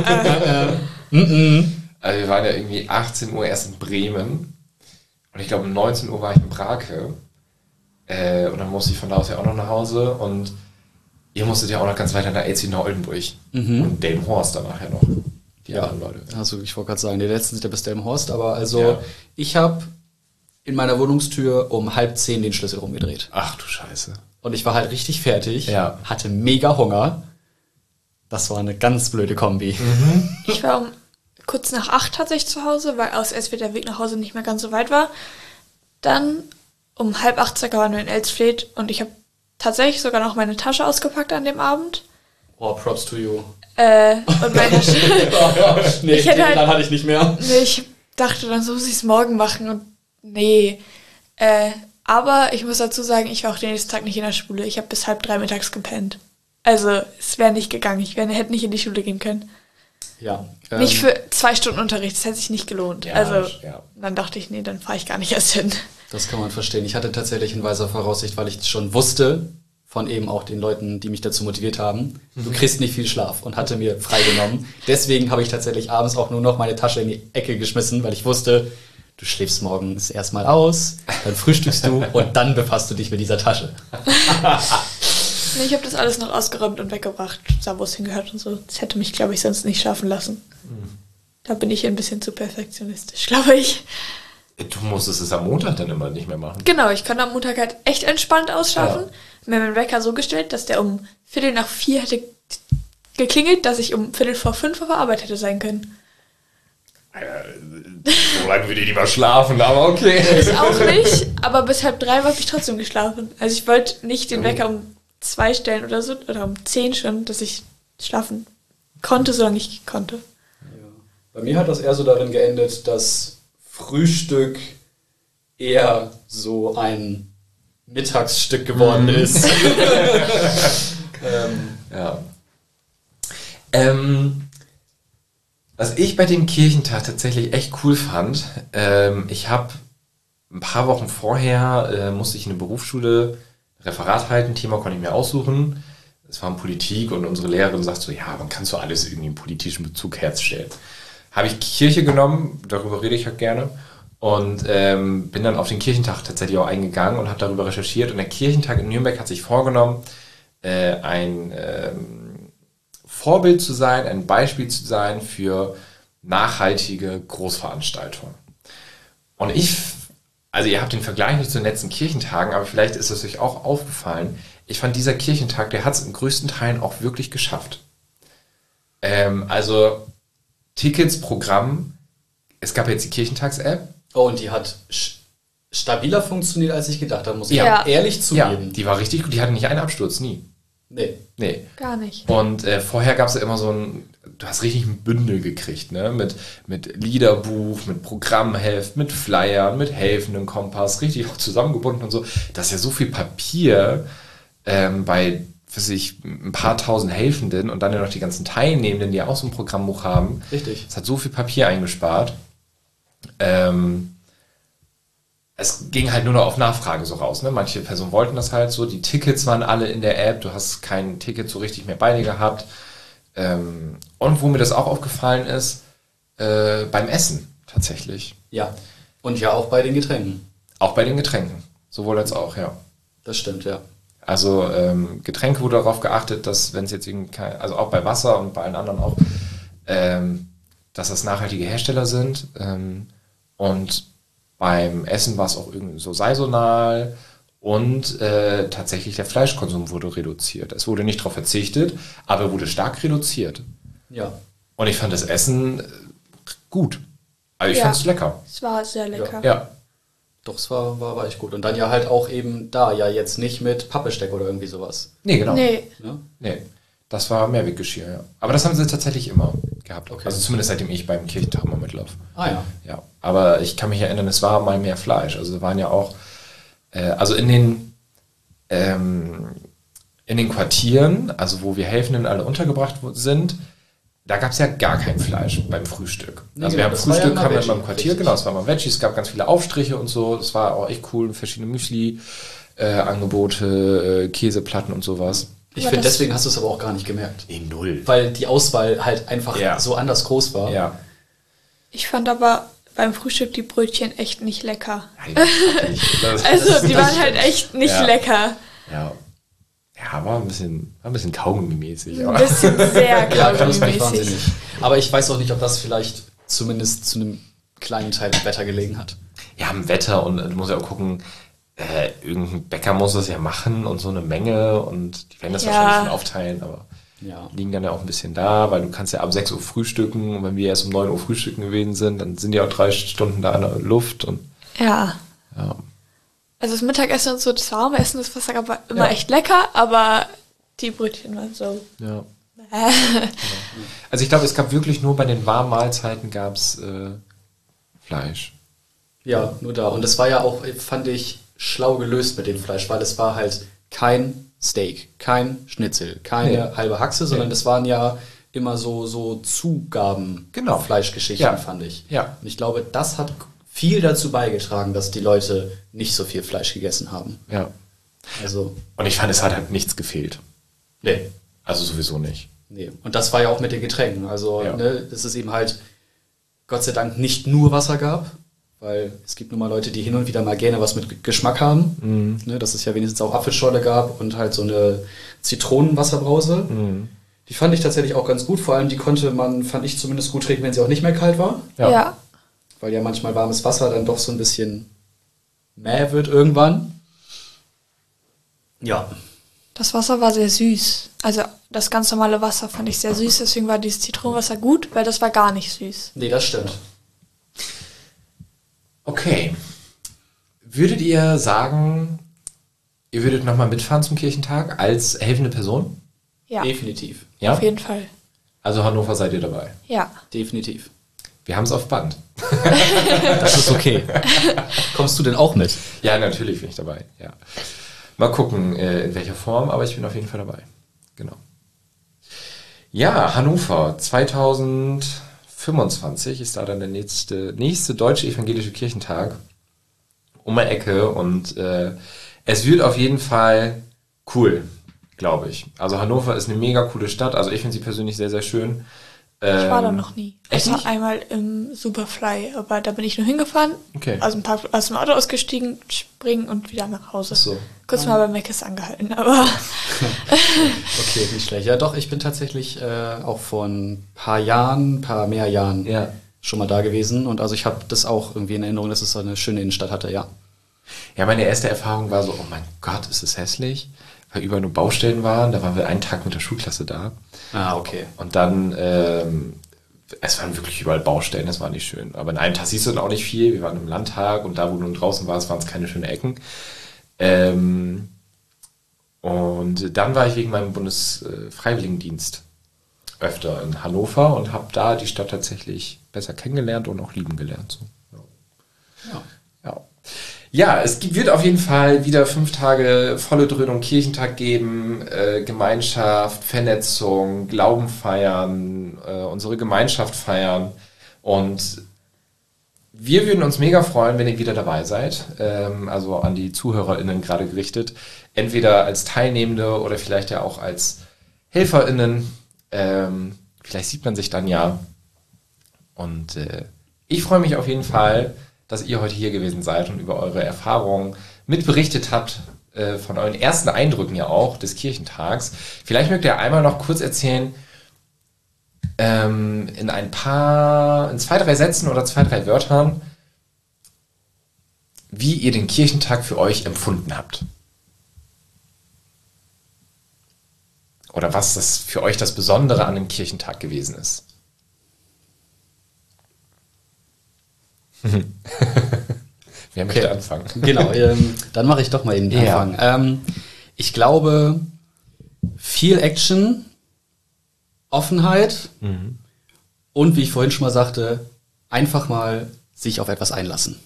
Also wir waren ja irgendwie 18 Uhr erst in Bremen. Und ich glaube um 19 Uhr war ich in Brake. Und dann musste ich von da aus ja auch noch nach Hause. Und ihr musstet ja auch noch ganz weiter nach Elzig nach Oldenburg. Und Delmenhorst danach ja noch. Die Ja, anderen Leute. also ich wollte gerade sagen, die letzten sind ja bis Delmenhorst, aber also Ja. ich habe in meiner Wohnungstür um 9:30 den Schlüssel rumgedreht. Ach du Scheiße. Und ich war halt richtig fertig, Ja. hatte mega Hunger. Das war eine ganz blöde Kombi. Ich war kurz nach 8 tatsächlich zu Hause, weil aus Esfeld der Weg nach Hause nicht mehr ganz so weit war. Dann um 7:30 circa waren wir in Elsfleth und ich habe tatsächlich sogar noch meine Tasche ausgepackt an dem Abend. Oh, props to you. Und meine Nee, Ich hätte den halt- Plan hatte ich nicht mehr. Nee, ich dachte, dann so muss ich es morgen machen und nee. Aber ich muss dazu sagen, ich war auch den nächsten Tag nicht in der Schule. Ich habe bis 2:30 mittags gepennt. Also es wäre nicht gegangen. Ich hätte nicht in die Schule gehen können. Ja. Nicht für 2 Stunden Unterricht. Das hätte sich nicht gelohnt. Ja, also ja. dann dachte ich, nee, dann fahre ich gar nicht erst hin. Das kann man verstehen. Ich hatte tatsächlich in weiser Voraussicht, weil ich schon wusste, von eben auch den Leuten, die mich dazu motiviert haben, du kriegst nicht viel Schlaf und hatte mir freigenommen. Deswegen habe ich tatsächlich abends auch nur noch meine Tasche in die Ecke geschmissen, weil ich wusste, du schläfst morgens erstmal aus, dann frühstückst du und dann befasst du dich mit dieser Tasche. Nee, ich habe das alles noch ausgeräumt und weggebracht, da wo es hingehört und so. Das hätte mich, glaube ich, sonst nicht schaffen lassen. Da bin ich ein bisschen zu perfektionistisch, glaube ich. Du musstest es am Montag dann immer nicht mehr machen. Genau, ich konnte am Montag halt echt entspannt ausschlafen. Mir meinen Wecker so gestellt, dass der um 4:45 hätte geklingelt, dass ich um 4:45 auf der Arbeit hätte sein können. So lange würde ich lieber schlafen, aber okay. Ich auch nicht, aber bis 2:30 habe ich trotzdem geschlafen. Also ich wollte nicht den Wecker um 2 stellen oder so, oder um 10 schon, dass ich schlafen konnte, solange ich konnte. Bei mir hat das eher so darin geendet, dass Frühstück eher so ein Mittagsstück geworden ist. Ja. Was ich bei dem Kirchentag tatsächlich echt cool fand, ich habe ein paar Wochen vorher, musste ich in eine Berufsschule Referat halten, Thema konnte ich mir aussuchen. Es war in Politik und unsere Lehrerin sagt so, ja, man kann so alles irgendwie einen politischen Bezug herstellen. Habe ich Kirche genommen, darüber rede ich halt gerne. Und bin dann auf den Kirchentag tatsächlich auch eingegangen und habe darüber recherchiert. Und der Kirchentag in Nürnberg hat sich vorgenommen, ein Vorbild zu sein, ein Beispiel zu sein für nachhaltige Großveranstaltungen. Und also ihr habt den Vergleich nicht zu den letzten Kirchentagen, aber vielleicht ist es euch auch aufgefallen. Ich fand, dieser Kirchentag, der hat es in größten Teilen auch wirklich geschafft. Also Tickets, Programm, es gab jetzt die Kirchentags-App. Oh, und die hat stabiler funktioniert, als ich gedacht habe, muss ich Ja. ehrlich Ja, zugeben. die war richtig gut, die hatte nicht einen Absturz, nie. Nee. Nee. Gar nicht. Und vorher gab es ja immer so du hast richtig ein Bündel gekriegt, ne? Mit Liederbuch, mit Programmheft, mit Flyern, mit helfenden Kompass, richtig auch zusammengebunden und so. Das ist ja so viel Papier bei, für sich ein paar tausend Helfenden und dann ja noch die ganzen Teilnehmenden, die ja auch so ein Programmbuch haben. Richtig. Es hat so viel Papier eingespart. Es ging halt nur noch auf Nachfrage so raus. Ne? Manche Personen wollten das halt so. Die Tickets waren alle in der App. Du hast kein Ticket so richtig mehr bei dir gehabt. Und wo mir das auch aufgefallen ist, beim Essen tatsächlich. Ja. Und ja auch bei den Getränken. Auch bei den Getränken. Sowohl als auch, ja. Das stimmt, ja. Also Getränke wurde darauf geachtet, dass wenn es jetzt irgendwie also auch bei Wasser und bei allen anderen auch, dass das nachhaltige Hersteller sind. Und beim Essen war es auch irgendwie so saisonal und tatsächlich der Fleischkonsum wurde reduziert. Es wurde nicht darauf verzichtet, aber wurde stark reduziert. Ja. Und ich fand das Essen gut. Also ich fand es lecker. Es war sehr lecker. Ja. Doch, es war echt gut. Und dann ja halt auch eben da, ja jetzt nicht mit Pappbesteck oder irgendwie sowas. Nee, genau. Nee. Ne? Nee, das war Mehrweggeschirr, ja. Aber das haben sie tatsächlich immer gehabt. Okay. Also zumindest seitdem ich beim Kirchentag mal mitlaufe. Ah ja. Ja, aber ich kann mich erinnern, es war mal mehr Fleisch. Also da waren ja auch, also in den Quartieren, also wo wir Helfenden alle untergebracht sind, da gab es ja gar kein Fleisch beim Frühstück. Nee, also genau, wir haben das war Frühstück, ja haben wir Veggie, beim Quartier, richtig. genau, es war mal Veggie, es gab ganz viele Aufstriche und so, das war auch echt cool, verschiedene Müsli-Angebote, Käseplatten und sowas. Ich Aber finde, das- deswegen hast du es aber auch gar nicht gemerkt. Nee, null. Weil die Auswahl halt einfach Ja. so anders groß war. Ja. Ich fand aber beim Frühstück die Brötchen echt nicht lecker. Das- Also, die das waren halt stimmt. echt nicht Ja. lecker. Ja. Ja, war ein bisschen Kaugummi-mäßig. Ein aber- bisschen sehr Ja, knusprig waren sie kaugummi-mäßig. nicht. Aber ich weiß auch nicht, ob das vielleicht zumindest zu einem kleinen Teil im Wetter gelegen hat. Ja, am Wetter und du musst ja auch gucken, irgendein Bäcker muss das ja machen und so eine Menge und die werden das Ja. wahrscheinlich schon aufteilen, aber Ja. liegen dann ja auch ein bisschen da, weil du kannst ja ab 6 Uhr frühstücken und wenn wir erst um 9 Uhr frühstücken gewesen sind, dann sind ja auch 3 Stunden da in der Luft und Ja. ja. Also das Mittagessen und so, das warme Essen, das war aber immer Ja. echt lecker, aber die Brötchen waren so. Ja. Also ich glaube, es gab wirklich nur bei den warmen Mahlzeiten gab's Fleisch. Ja, nur da. Und es war ja auch, fand ich, schlau gelöst mit dem Fleisch, weil es war halt kein Steak, kein Schnitzel, keine halbe Haxe, sondern es waren ja immer so Zugaben, Genau. Fleischgeschichten, Ja. fand ich. Ja. Und ich glaube, das hat viel dazu beigetragen, dass die Leute nicht so viel Fleisch gegessen haben. Ja. Also, Und ich fand, es hat halt nichts gefehlt. nee. Also sowieso nicht. Nee. Und das war ja auch mit den Getränken. Also, Ja. ne, dass es eben halt Gott sei Dank nicht nur Wasser gab, weil es gibt nun mal Leute, die hin und wieder mal gerne was mit Geschmack haben. Ne, dass es ja wenigstens auch Apfelschorle gab und halt so eine Zitronenwasserbrause. Die fand ich tatsächlich auch ganz gut. Vor allem die konnte man, fand ich zumindest gut trinken, wenn sie auch nicht mehr kalt war. Ja. Ja. Weil ja manchmal warmes Wasser dann doch so ein bisschen mäh wird irgendwann. Ja. Das Wasser war sehr süß. Also das ganz normale Wasser fand ich sehr süß, deswegen war dieses Zitronenwasser gut, weil das war gar nicht süß. Nee, das stimmt. Okay. Würdet ihr sagen, ihr würdet nochmal mitfahren zum Kirchentag als helfende Person? Ja, Definitiv. Ja? auf jeden Fall. Also Hannover seid ihr dabei. Ja. Definitiv. Wir haben es auf Band. Das ist okay. Kommst du denn auch mit? Ja, natürlich bin ich dabei. Ja. Mal gucken, in welcher Form, aber ich bin auf jeden Fall dabei. Genau. Ja, Hannover 2025 ist da dann der nächste deutsche evangelische Kirchentag um die Ecke und es wird auf jeden Fall cool, glaube ich. Also Hannover ist eine mega coole Stadt, also ich finde sie persönlich sehr, sehr schön. Ich war da noch nie. echt Ich war nicht? einmal im Superfly, aber da bin ich nur hingefahren, Okay. aus dem Auto ausgestiegen, springen und wieder nach Hause. Ach so. Kurz mal bei Meckes angehalten, aber Okay, nicht schlecht. Ja, doch, ich bin tatsächlich auch vor ein paar mehr Jahren Ja. schon mal da gewesen. Und also ich habe das auch irgendwie in Erinnerung, dass es so eine schöne Innenstadt hatte, ja. Ja, meine erste Erfahrung war so, oh mein Gott, ist es hässlich, weil überall nur Baustellen waren. Da waren wir einen Tag mit der Schulklasse da. Ah, okay. Und dann, es waren wirklich überall Baustellen, das war nicht schön. Aber in einem Tag siehst du dann auch nicht viel. Wir waren im Landtag und da, wo du draußen warst, waren es keine schönen Ecken. Und dann war ich wegen meinem Bundesfreiwilligendienst öfter in Hannover und habe da die Stadt tatsächlich besser kennengelernt und auch lieben gelernt. So. Ja. Ja. Ja, wird auf jeden Fall wieder 5 Tage volle Dröhnung Kirchentag geben, Gemeinschaft, Vernetzung, Glauben feiern, unsere Gemeinschaft feiern und wir würden uns mega freuen, wenn ihr wieder dabei seid, also an die ZuhörerInnen gerade gerichtet, entweder als Teilnehmende oder vielleicht ja auch als HelferInnen, vielleicht sieht man sich dann ja und ich freue mich auf jeden Fall, dass ihr heute hier gewesen seid und über eure Erfahrungen mitberichtet habt von euren ersten Eindrücken ja auch des Kirchentags. Vielleicht mögt ihr einmal noch kurz erzählen, in 2, 3 Sätzen oder 2, 3 Wörtern, wie ihr den Kirchentag für euch empfunden habt. Oder was das für euch das Besondere an dem Kirchentag gewesen ist. Wer möchte anfangen? Genau, dann mache ich doch mal eben den Anfang. Ich glaube, viel Action, Offenheit und, wie ich vorhin schon mal sagte, einfach mal sich auf etwas einlassen.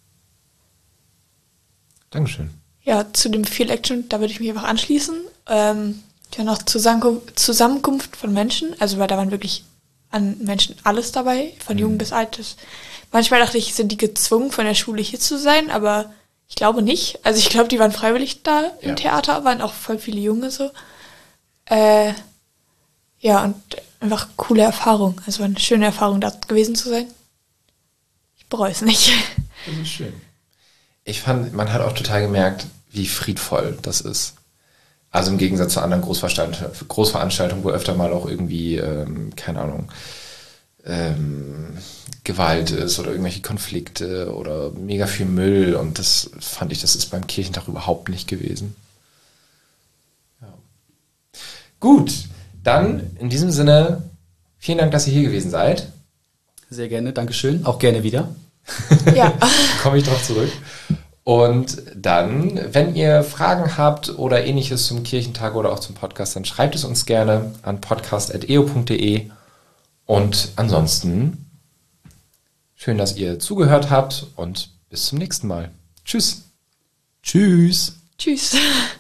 Dankeschön. Ja, zu dem viel Action, da würde ich mich einfach anschließen. Ja, noch Zusammenkunft von Menschen, also weil da waren wirklich an Menschen alles dabei, von jung bis alt. Manchmal dachte ich, sind die gezwungen, von der Schule hier zu sein, aber ich glaube nicht. Also ich glaube, die waren freiwillig da im Theater, waren auch voll viele Junge so. Ja, und einfach coole Erfahrung. Also war eine schöne Erfahrung, da gewesen zu sein. Ich bereue es nicht. Das ist schön. Ich fand, man hat auch total gemerkt, wie friedvoll das ist. Also im Gegensatz zu anderen Großveranstaltungen, wo öfter mal auch irgendwie, keine Ahnung, Gewalt ist oder irgendwelche Konflikte oder mega viel Müll. Und das fand ich, das ist beim Kirchentag überhaupt nicht gewesen. Ja. Gut, dann in diesem Sinne, vielen Dank, dass ihr hier gewesen seid. Sehr gerne, Dankeschön. Auch gerne wieder. Ja. Komme ich drauf zurück. Und dann, wenn ihr Fragen habt oder ähnliches zum Kirchentag oder auch zum Podcast, dann schreibt es uns gerne an podcast@eo.de. Und ansonsten, schön, dass ihr zugehört habt und bis zum nächsten Mal. Tschüss. Tschüss. Tschüss.